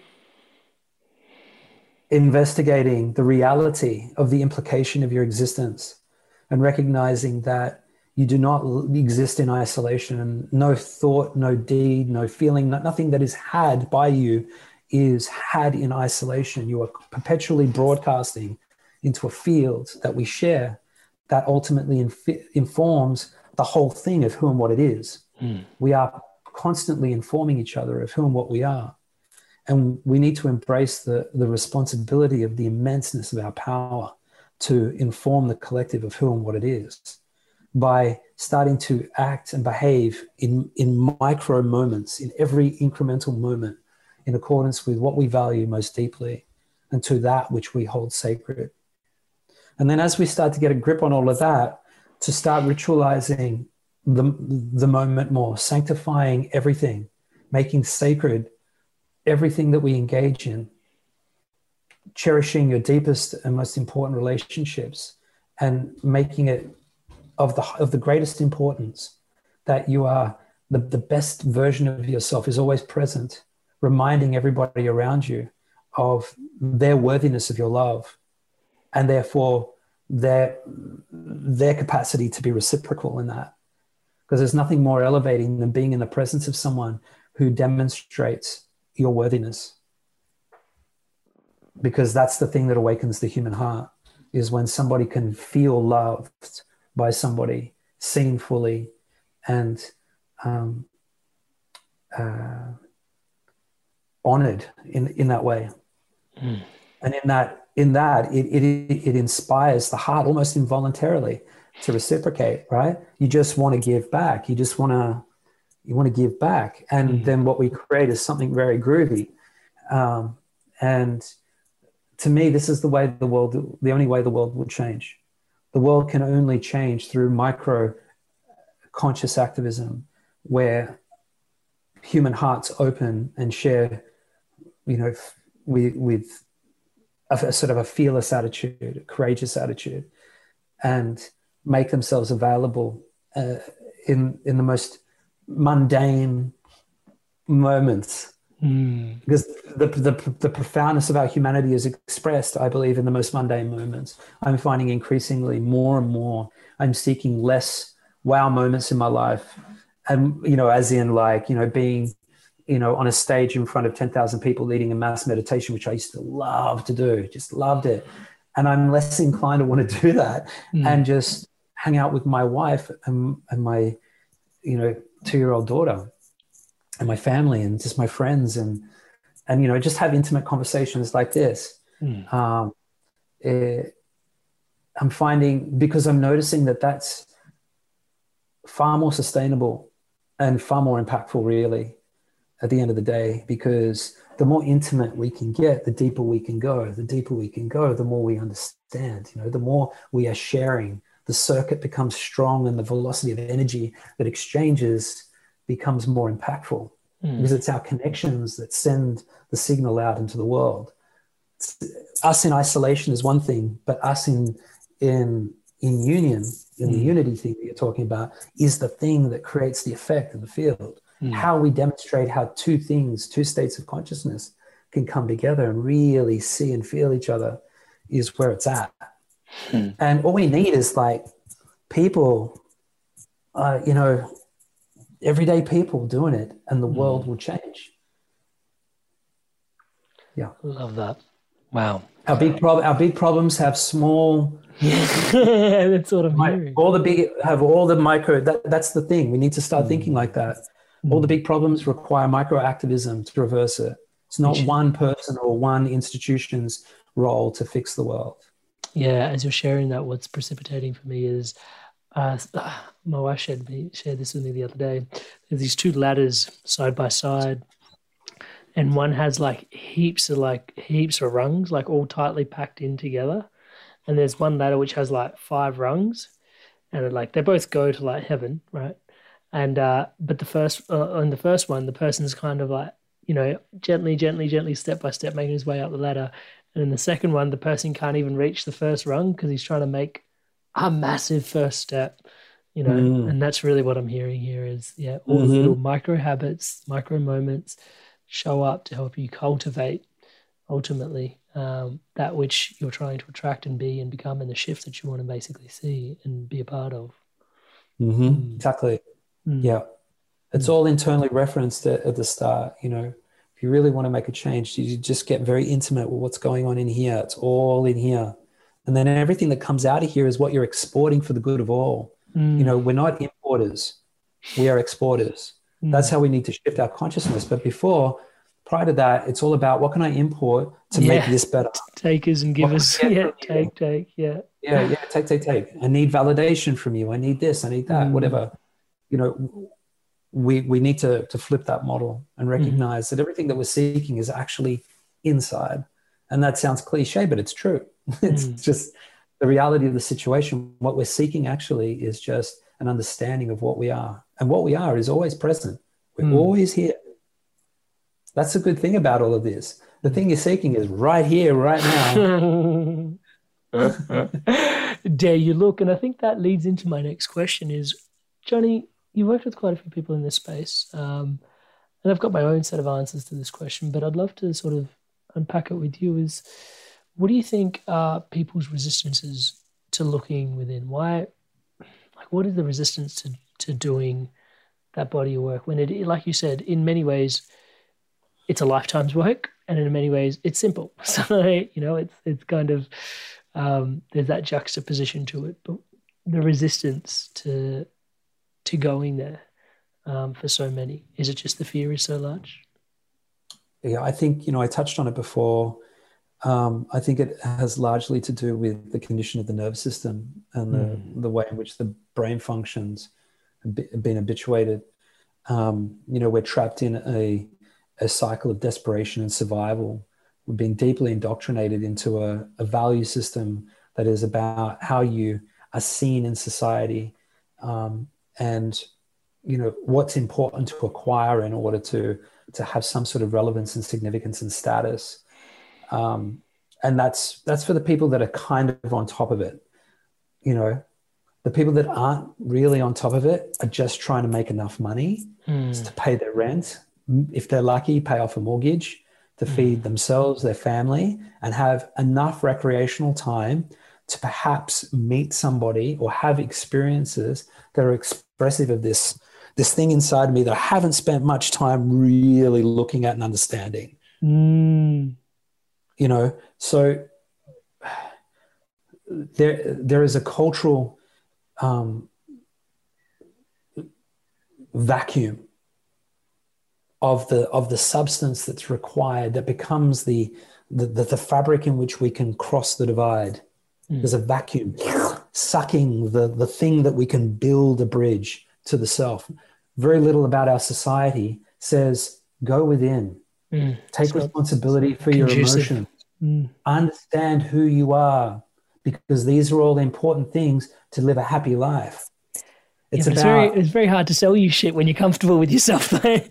investigating the reality of the implication of your existence and recognizing that you do not exist in isolation, and no thought, no deed, no feeling, nothing that is had by you is had in isolation. You are perpetually broadcasting into a field that we share that ultimately inf- informs the whole thing of who and what it is. Mm. We are constantly informing each other of who and what we are. And we need to embrace the, the responsibility of the immenseness of our power to inform the collective of who and what it is by starting to act and behave in, in micro moments, in every incremental moment, in accordance with what we value most deeply and to that which we hold sacred. And then as we start to get a grip on all of that, to start ritualizing the, the moment more, sanctifying everything, making sacred everything that we engage in, cherishing your deepest and most important relationships and making it of the, of the greatest importance, that you are the, the best version of yourself is always present, reminding everybody around you of their worthiness of your love, and therefore their their capacity to be reciprocal in that. Because there's nothing more elevating than being in the presence of someone who demonstrates your worthiness. Because that's the thing that awakens the human heart, is when somebody can feel loved by somebody, seen fully, and um, uh, honored in, in that way. Mm. And in that, in that it, it, it inspires the heart almost involuntarily to reciprocate, right? You just want to give back. You just want to, you want to give back. And mm. then what we create is something very groovy. Um, and to me, this is the way the world, the only way the world will change. The world can only change through micro conscious activism, where human hearts open and share, you know, with, with a, a sort of a fearless attitude, a courageous attitude, and make themselves available uh, in in the most mundane moments. Mm. Because the, the the profoundness of our humanity is expressed, I believe, in the most mundane moments. I'm finding increasingly more and more I'm seeking less wow moments in my life, and you know, as in like, you know, being, you know, on a stage in front of ten thousand people leading a mass meditation, which I used to love to do, just loved it. And I'm less inclined to want to do that mm. and just hang out with my wife and, and my, you know, two-year-old daughter and my family and just my friends, and, and, you know, just have intimate conversations like this. Mm. Um, it, I'm finding, because I'm noticing that that's far more sustainable and far more impactful, really, at the end of the day, because the more intimate we can get, the deeper we can go. The deeper we can go, the more we understand. You know, the more we are sharing, the circuit becomes strong, and the velocity of energy that exchanges becomes more impactful, mm. because it's our connections that send the signal out into the world. It's, us in isolation is one thing, but us in in in union, in mm. the unity thing that you're talking about, is the thing that creates the effect in the field. Mm. How we demonstrate how two things, two states of consciousness can come together and really see and feel each other is where it's at. Mm. And all we need is like people, uh, you know, everyday people doing it, and the mm. world will change. Yeah. Love that. Wow. Our big problem, our big problems have small. Yeah, that's what I'm hearing. All the big have all the micro. That, that's the thing. We need to start mm. thinking like that. Mm. All the big problems require micro activism to reverse it. It's not Which, one person or one institution's role to fix the world. Yeah, as you're sharing that, what's precipitating for me is, uh, my wife shared me shared this with me the other day. There's these two ladders side by side, and one has like heaps of like heaps of rungs, like all tightly packed in together. And there's one ladder which has like five rungs, and it, like they both go to like heaven, right? And uh, but the first uh, on the first one, the person's kind of like, you know, gently, gently, gently, step by step, making his way up the ladder. And in the second one, the person can't even reach the first rung because he's trying to make a massive first step, you know. Mm. And that's really what I'm hearing here is, yeah, all mm-hmm. the little micro habits, micro moments show up to help you cultivate ultimately um, that which you're trying to attract and be and become, and the shift that you want to basically see and be a part of. Mm-hmm. Mm. Exactly. Mm. Yeah. It's mm. all internally referenced at, at the start, you know. If you really want to make a change, you just get very intimate with what's going on in here. It's all in here. And then everything that comes out of here is what you're exporting for the good of all. Mm. You know, we're not importers. We are exporters. Mm. That's how we need to shift our consciousness. But before, prior to that, it's all about what can I import to yeah. make this better? Takers and givers. Yeah, take, take, yeah. Yeah, yeah, take, take, take. I need validation from you. I need this. I need that, mm. whatever. You know, we we need to to flip that model and recognize mm. that everything that we're seeking is actually inside. And that sounds cliche, but it's true. It's mm. just the reality of the situation. What we're seeking actually is just an understanding of what we are. And what we are is always present. We're mm. always here. That's a good thing about all of this. The thing you're seeking is right here, right now. Dare you look? And I think that leads into my next question is, Johnny, you worked with quite a few people in this space. Um, and I've got my own set of answers to this question, but I'd love to sort of unpack it with you. Is what do you think are people's resistances to looking within? Why, like, what is the resistance to, to doing that body of work when it, like you said, in many ways, it's a lifetime's work, and in many ways it's simple. So, you know, it's, it's kind of, um, there's that juxtaposition to it, but the resistance to, to going there, um, for so many, is it just the fear is so large? Yeah, I think, you know, I touched on it before. Um, I think it has largely to do with the condition of the nervous system and the, mm. the way in which the brain functions have been habituated. Um, you know, we're trapped in a, a cycle of desperation and survival. We're being deeply indoctrinated into a, a value system that is about how you are seen in society, um, and, you know, what's important to acquire in order to, to have some sort of relevance and significance and status. Um, and that's, that's for the people that are kind of on top of it. You know, the people that aren't really on top of it are just trying to make enough money mm. to pay their rent. If they're lucky, pay off a mortgage, to mm. feed themselves, their family, and have enough recreational time to perhaps meet somebody or have experiences that are expressive of this, this thing inside of me that I haven't spent much time really looking at and understanding. Mm. You know, so there, there is a cultural um, vacuum of the of the substance that's required that becomes the the, the, the fabric in which we can cross the divide. Mm. There's a vacuum sucking the, the thing that we can build a bridge to the self. Very little about our society says, go within. Mm. Take so, responsibility for your emotions. Mm. Understand who you are, because these are all important things to live a happy life. It's, yeah, about, it's very it's very hard to sell you shit when you're comfortable with yourself, though.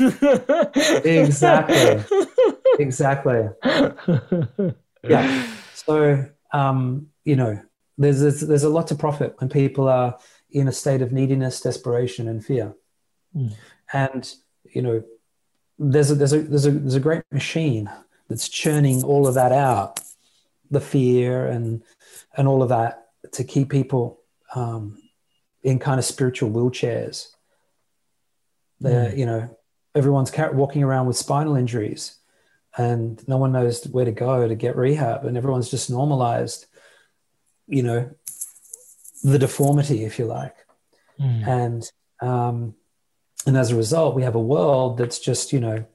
Exactly. Exactly. Yeah. So, um, you know, there's, there's there's a lot to profit when people are in a state of neediness, desperation, and fear. Mm. And, you know, there's a there's a there's a there's a great machine that's churning all of that out, the fear and and all of that, to keep people um, in kind of spiritual wheelchairs. They're, mm. you know, everyone's walking around with spinal injuries, and no one knows where to go to get rehab, and everyone's just normalized, you know, the deformity, if you like. Mm. And um, and as a result, we have a world that's just, you know,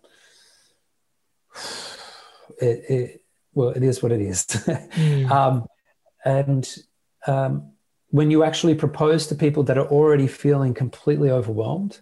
it, it well, it is what it is. Mm. um, and um, when you actually propose to people that are already feeling completely overwhelmed,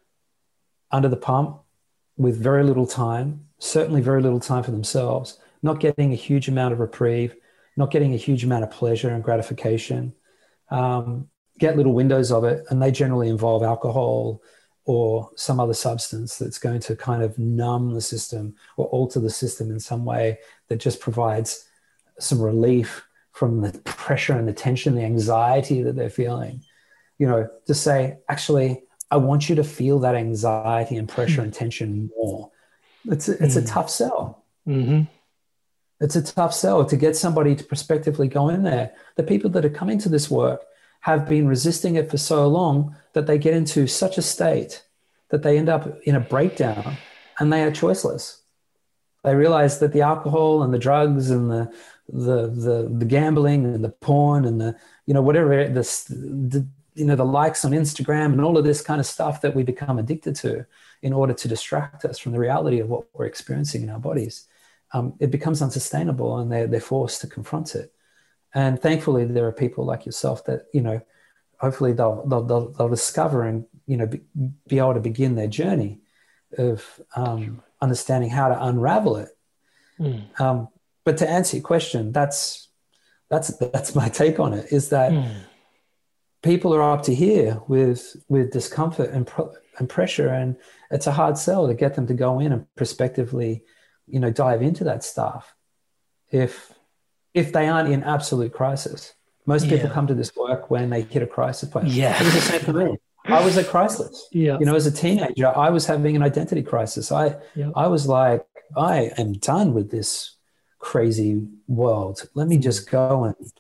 under the pump, with very little time, certainly very little time for themselves, not getting a huge amount of reprieve, not getting a huge amount of pleasure and gratification, um, get little windows of it, and they generally involve alcohol or some other substance that's going to kind of numb the system or alter the system in some way that just provides some relief from the pressure and the tension, the anxiety that they're feeling. You know, to say, actually, I want you to feel that anxiety and pressure and tension more. It's a, it's mm. a tough sell. Mm-hmm. It's a tough sell to get somebody to prospectively go in there. The people that are coming to this work have been resisting it for so long that they get into such a state that they end up in a breakdown and they are choiceless. They realize that the alcohol and the drugs and the the the, the gambling and the porn and the, you know, whatever, this, the, you know, the likes on Instagram and all of this kind of stuff that we become addicted to in order to distract us from the reality of what we're experiencing in our bodies, um, it becomes unsustainable, and they're, they're forced to confront it. And thankfully, there are people like yourself that, you know, hopefully they'll they'll, they'll, they'll discover and, you know, be, be able to begin their journey of um, understanding how to unravel it. Mm. Um, but to answer your question, that's that's that's my take on it. Is that mm. people are up to here with with discomfort and pro- and pressure, and it's a hard sell to get them to go in and prospectively, you know, dive into that stuff. If if they aren't in absolute crisis. Most people yeah. come to this work when they hit a crisis point. Yeah. It was the same for me. I was at crisis. Yeah. You know, as a teenager, I was having an identity crisis. I yeah. I was like, I am done with this crazy world. Let me just go and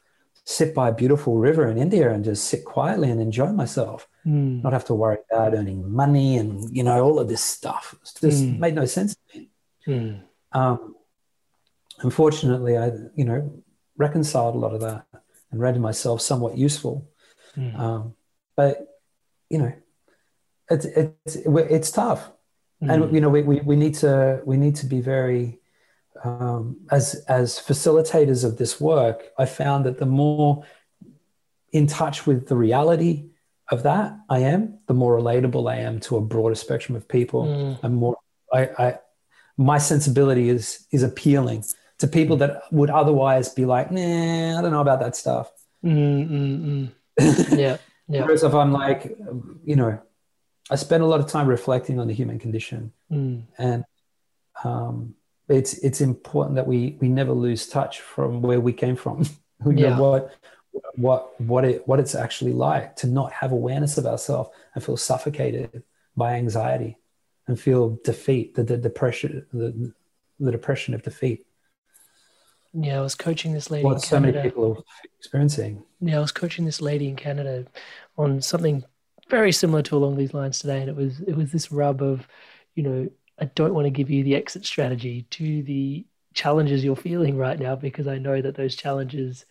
sit by a beautiful river in India and just sit quietly and enjoy myself, mm. not have to worry about earning money and, you know, all of this stuff. It just Mm. made no sense to me. Mm. Um, unfortunately, I, you know, reconciled a lot of that and rendered myself somewhat useful. Mm. Um, but, you know, it's, it's, it's tough. Mm. And, you know, we, we, we need to, we need to be very, um, as, as facilitators of this work, I found that the more in touch with the reality of that I am, the more relatable I am to a broader spectrum of people. Mm. And more, I, I, my sensibility is, is appealing to people that would otherwise be like, nah, I don't know about that stuff. Mm, mm, mm. Yeah. Yeah. Whereas if I'm like, you know, I spend a lot of time reflecting on the human condition, Mm. and um, it's it's important that we we never lose touch from where we came from. You know, Yeah. what what what it what it's actually like to not have awareness of ourselves and feel suffocated by anxiety and feel defeat, the, the depression, the the depression of defeat. Yeah, I was coaching this lady What in so Canada. many people are experiencing. Yeah, I was coaching this lady in Canada on something very similar to along these lines today, and it was it was this rub of, you know, I don't want to give you the exit strategy to the challenges you're feeling right now because I know that those challenges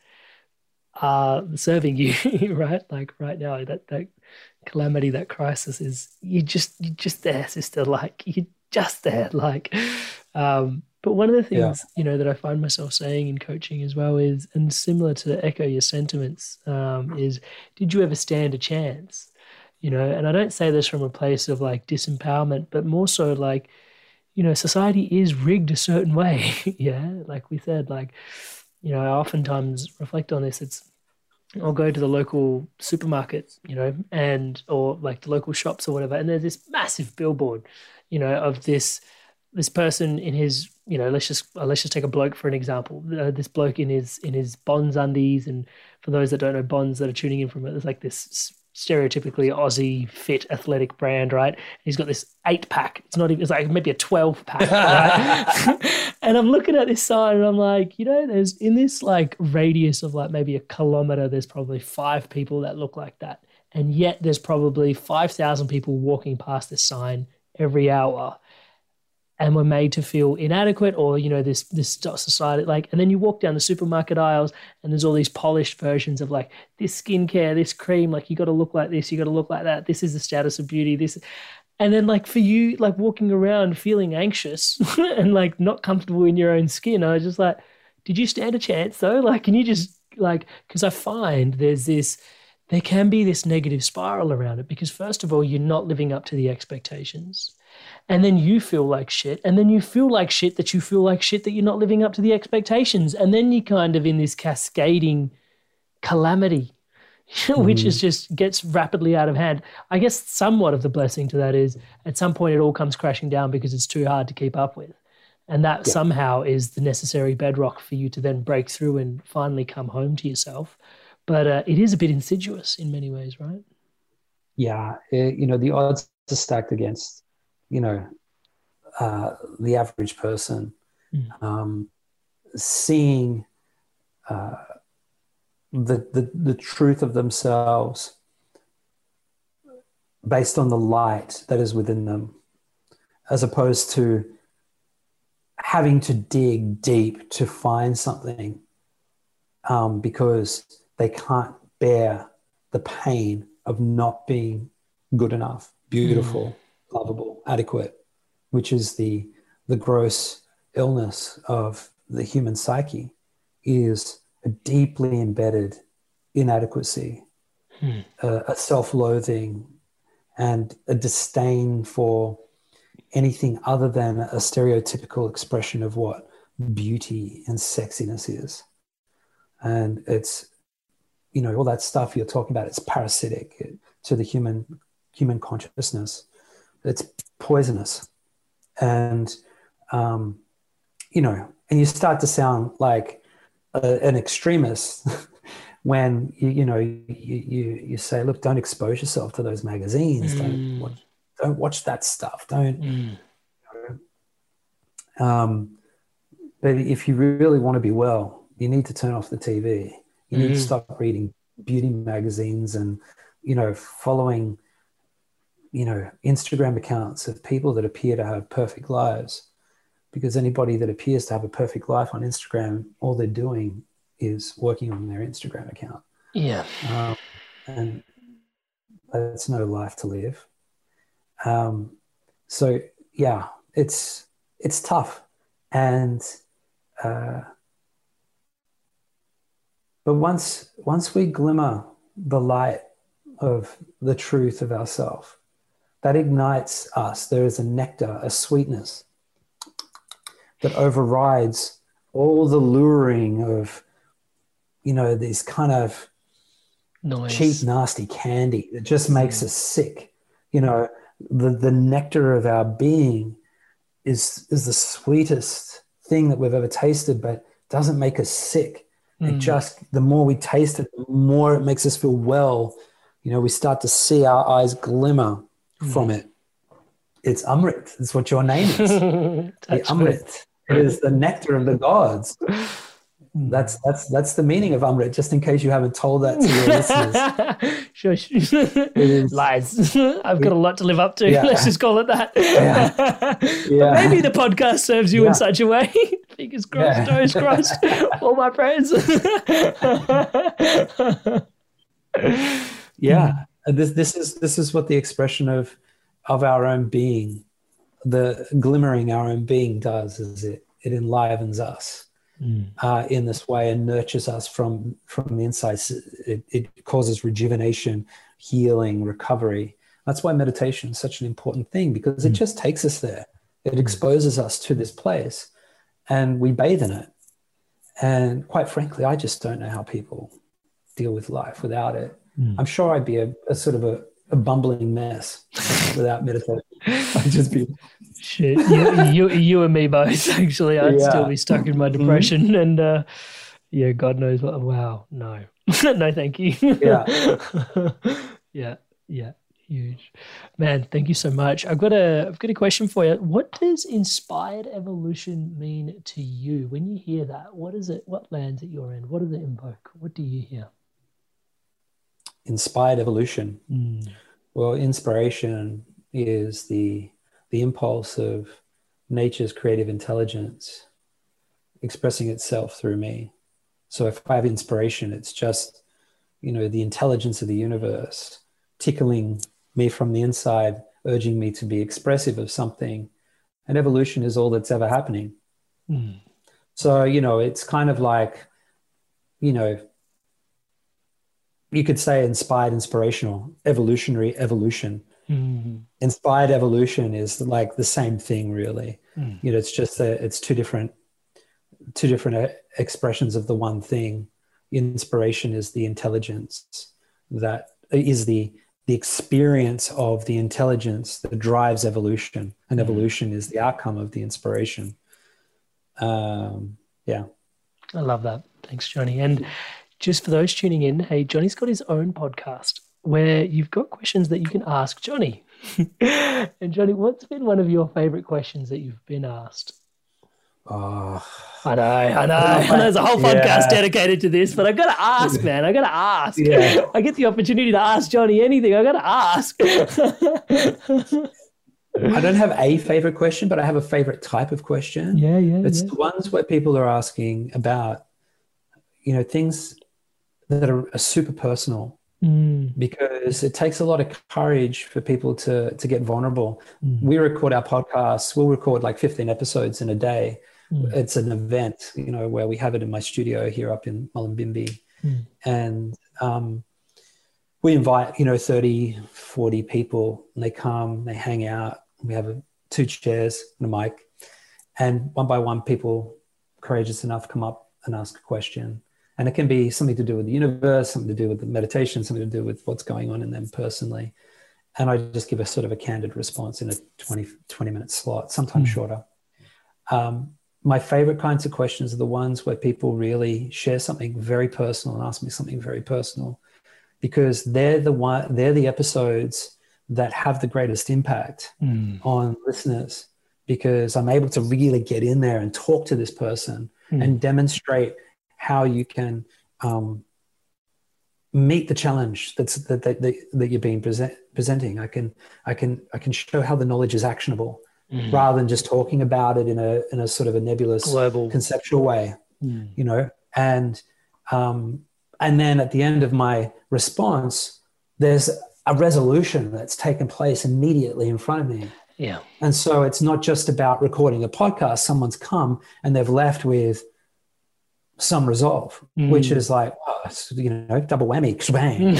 are serving you, right? Like right now, that that calamity, that crisis is you just you just there, sister. Like you're just there, like. Um, But one of the things, yeah. you know, that I find myself saying in coaching as well is, and similar to echo your sentiments, um, is, did you ever stand a chance? You know, and I don't say this from a place of like disempowerment, but more so like, you know, society is rigged a certain way. Yeah, like we said, like, you know, I oftentimes reflect on this. It's, I'll go to the local supermarket, you know, and or like the local shops or whatever, and there's this massive billboard, you know, of this this person in his, you know, let's just uh, let's just take a bloke for an example. Uh, this bloke in his in his Bonds undies, and for those that don't know Bonds that are tuning in from it, there's like this stereotypically Aussie fit athletic brand, right? And he's got this eight pack. It's not even. It's like maybe a twelve pack, right? And I'm looking at this sign, and I'm like, you know, there's in this like radius of like maybe a kilometer, there's probably five people that look like that, and yet there's probably five thousand people walking past this sign every hour. And we're made to feel inadequate, or, you know, this this society, like, and then you walk down the supermarket aisles and there's all these polished versions of like this skincare, this cream, like you got to look like this, you got to look like that. This is the status of beauty. This, and then like for you, like walking around feeling anxious and like not comfortable in your own skin, I was just like, did you stand a chance though? Like, can you just like, because I find there's this, there can be this negative spiral around it because first of all, you're not living up to the expectations. And then you feel like shit. And then you feel like shit that you feel like shit that you're not living up to the expectations. And then you kind of in this cascading calamity, which mm. is just gets rapidly out of hand. I guess somewhat of the blessing to that is at some point it all comes crashing down because it's too hard to keep up with. And that yeah. somehow is the necessary bedrock for you to then break through and finally come home to yourself. But uh, it is a bit insidious in many ways, right? Yeah. It, you know, the odds are stacked against you know, uh, the average person, mm. um, seeing uh, the, the the truth of themselves based on the light that is within them, as opposed to having to dig deep to find something um, because they can't bear the pain of not being good enough, beautiful, mm. lovable, adequate, which is the the gross illness of the human psyche, is a deeply embedded inadequacy, hmm. a, a self-loathing, and a disdain for anything other than a stereotypical expression of what beauty and sexiness is. And it's, you know, all that stuff you're talking about, it's parasitic to the human human consciousness. It's poisonous. And, um, you know, and you start to sound like a, an extremist when, you, you know, you, you, you say, look, don't expose yourself to those magazines. Mm. Don't watch, don't watch that stuff. Don't, mm. you know. Um, but if you really want to be well, you need to turn off the T V. You need to stop reading beauty magazines and, you know, following, you know, Instagram accounts of people that appear to have perfect lives. Because anybody that appears to have a perfect life on Instagram, all they're doing is working on their Instagram account. Yeah. Um, and that's no life to live. Um, so yeah, it's, it's tough. And, uh, but once, once we glimmer the light of the truth of ourselves, that ignites us. There is a nectar, a sweetness that overrides all the luring of, you know, this kind of Noise. cheap, nasty candy that just makes mm. us sick. You know, the, the nectar of our being is, is the sweetest thing that we've ever tasted, but doesn't make us sick. Mm. It just, the more we taste it, the more it makes us feel well. You know, we start to see our eyes glimmer mm. from it. It's Amrit. It's what your name is. The Amrit. It is the nectar of the gods. That's that's that's the meaning of Amrit, just in case you haven't told that to your listeners. Sure. sure. Lies. I've got a lot to live up to. Yeah. Let's just call it that. Yeah. Yeah. Maybe the podcast serves you yeah. in such a way. Fingers crossed, yeah. toes crossed. All my friends. Yeah. This this is this is what the expression of of our own being, the glimmering our own being does, is it it enlivens us mm. uh, in this way and nurtures us from from the inside. It, it causes rejuvenation, healing, recovery. That's why meditation is such an important thing, because mm. it just takes us there. It exposes us to this place and we bathe in it. And quite frankly, I just don't know how people deal with life without it. Mm. I'm sure I'd be a, a sort of a a bumbling mess without meditation. I'd just be shit. You, you, you and me both. Actually, I'd yeah. still be stuck in my depression, mm-hmm. and uh, yeah, God knows what. Wow, no, no, thank you. Yeah, yeah, yeah, huge, man. Thank you so much. I've got a, I've got a question for you. What does inspired evolution mean to you? When you hear that, what is it? What lands at your end? What does it invoke? What do you hear? Inspired evolution. Mm. Well, inspiration is the the impulse of nature's creative intelligence expressing itself through me. So if I have inspiration, it's just, you know, the intelligence of the universe tickling me from the inside, urging me to be expressive of something. And evolution is all that's ever happening. Mm. So, you know, it's kind of like, you know, you could say inspired, inspirational, evolutionary, evolution. Mm-hmm. Inspired evolution is like the same thing, really. Mm. You know, it's just a, it's two different, two different expressions of the one thing. Inspiration is the intelligence that is the the experience of the intelligence that drives evolution, and mm. evolution is the outcome of the inspiration. Um, yeah, I love that. Thanks, Johnny. And just for those tuning in, hey, Johnny's got his own podcast where you've got questions that you can ask Johnny. And Johnny, what's been one of your favorite questions that you've been asked? Oh, I know, I know. I know there's a whole podcast yeah. dedicated to this, but I got to ask, man. I got to ask. Yeah. I get the opportunity to ask Johnny anything. I got to ask. I don't have a favorite question, but I have a favorite type of question. Yeah, yeah. It's yeah. the ones where people are asking about, you know, things that are, are super personal, mm. because it takes a lot of courage for people to to get vulnerable. Mm. We record our podcasts. We'll record like fifteen episodes in a day. Mm. It's an event, you know, where we have it in my studio here up in Mullumbimby. Mm. And um, we invite, you know, thirty, forty people, and they come, they hang out. We have a, two chairs and a mic, and one by one, people courageous enough come up and ask a question. And it can be something to do with the universe, something to do with the meditation, something to do with what's going on in them personally. And I just give a sort of a candid response in a twenty, twenty minute slot, sometimes mm. shorter. Um, my favorite kinds of questions are the ones where people really share something very personal and ask me something very personal, because they're the one, they're the episodes that have the greatest impact mm. on listeners, because I'm able to really get in there and talk to this person mm. and demonstrate how you can um, meet the challenge that's that that, that, that you're being present, presenting. I can I can I can show how the knowledge is actionable, mm. rather than just talking about it in a in a sort of a nebulous global conceptual way. Mm. You know, and um, and then at the end of my response, there's a resolution that's taken place immediately in front of me. Yeah. And so it's not just about recording a podcast. Someone's come and they've left with some resolve, mm. which is like, oh, you know, double whammy, bang. You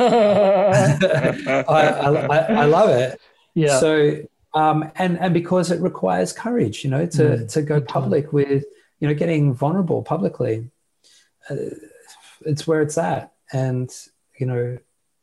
know? I, I, I love it. Yeah. So, um, and, and because it requires courage, you know, to, mm. to go public with, you know, getting vulnerable publicly. Uh, it's where it's at. And, you know,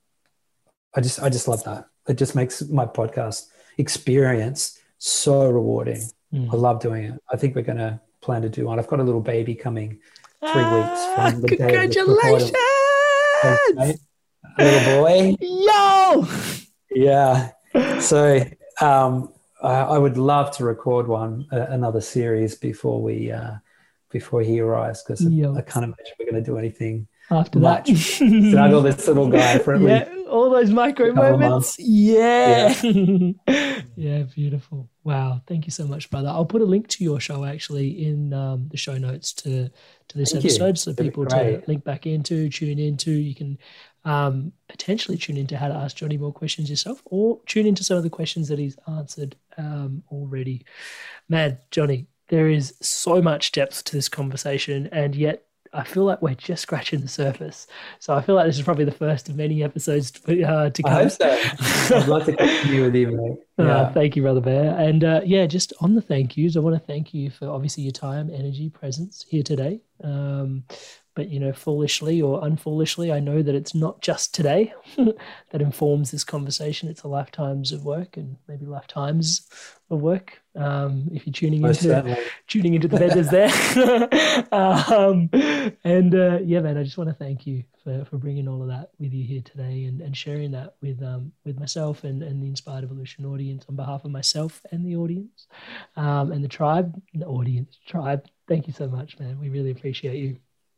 I just, I just love that. It just makes my podcast experience so rewarding. Mm. I love doing it. I think we're going to plan to do one. I've got a little baby coming three ah, weeks from the congratulations! Day a little boy. Yo! Yeah. So um, I, I would love to record one, uh, another series before we, uh, before he arrives, because I, I can't imagine we're going to do anything after much. that. Snuggle this little guy for at yeah, least all those micro moments. Yeah. yeah. Yeah, beautiful. Wow. Thank you so much, brother. I'll put a link to your show actually in um, the show notes to, to this Thank episode, you. so That'd people to link back into, tune into. You can um, potentially tune into How to Ask Johnny More Questions yourself, or tune into some of the questions that he's answered um, already. Man, Johnny, there is so much depth to this conversation, and yet I feel like we're just scratching the surface. So I feel like this is probably the first of many episodes to, uh, to come. I hope so. I'd love to continue with you, mate. Yeah. Uh, thank you, Brother Bear. And uh, yeah, just on the thank yous, I want to thank you for obviously your time, energy, presence here today. Um, but, you know, foolishly or unfoolishly, I know that it's not just today that informs this conversation. It's a lifetimes of work, and maybe lifetimes of work. Um, if you're tuning Most into certainly. tuning into the vendors there. um, and uh, yeah, man, I just want to thank you for, for bringing all of that with you here today, and, and sharing that with um, with myself and, and the Inspired Evolution audience, on behalf of myself and the audience um, and the tribe, the audience, tribe. Thank you so much, man. We really appreciate you.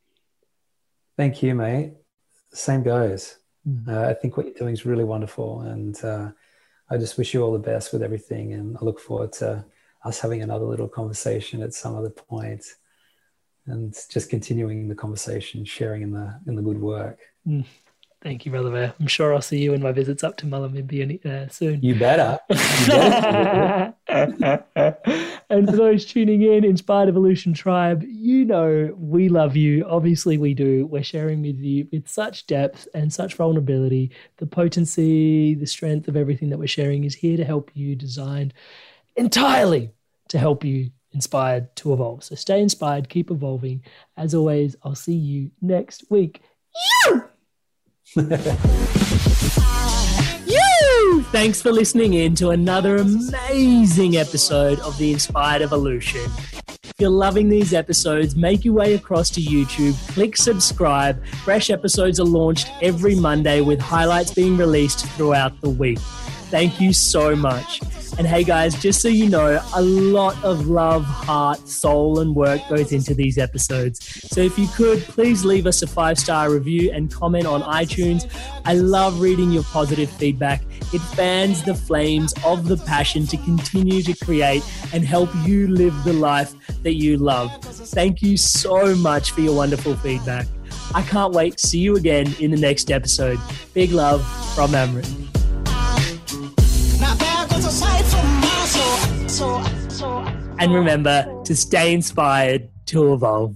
Thank you, mate. Same goes. Mm. Uh, I think what you're doing is really wonderful, and uh, I just wish you all the best with everything, and I look forward to us having another little conversation at some other point, and just continuing the conversation, sharing in the in the good work. Mm. Thank you, Brother Bear. I'm sure I'll see you in my visits up to Mullumbimby uh, soon. You better. You better. And for those tuning in, Inspired Evolution Tribe, you know we love you. Obviously we do. We're sharing with you with such depth and such vulnerability. The potency, the strength of everything that we're sharing is here to help you, designed entirely to help you inspired to evolve. So stay inspired, keep evolving. As always, I'll see you next week. Yeah! You! Thanks for listening in to another amazing episode of the Inspired Evolution. If you're loving these episodes, make your way across to YouTube, click subscribe. Fresh episodes are launched every Monday with highlights being released throughout the week. Thank you so much. And hey guys, just so you know, a lot of love, heart, soul, and work goes into these episodes. So if you could, please leave us a five-star review and comment on iTunes. I love reading your positive feedback. It fans the flames of the passion to continue to create and help you live the life that you love. Thank you so much for your wonderful feedback. I can't wait to see you again in the next episode. Big love from Amrit. And remember to stay inspired to evolve.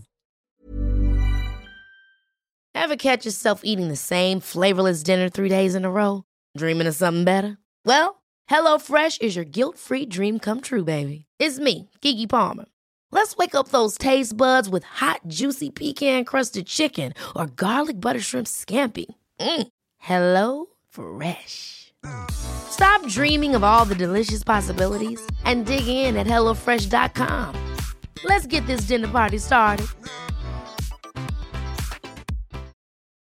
Ever catch yourself eating the same flavorless dinner three days in a row? Dreaming of something better? Well, HelloFresh is your guilt-free dream come true, baby. It's me, Keke Palmer. Let's wake up those taste buds with hot, juicy pecan-crusted chicken or garlic butter shrimp scampi. Mm. Hello Fresh. Stop dreaming of all the delicious possibilities and dig in at HelloFresh dot com. Let's get this dinner party started.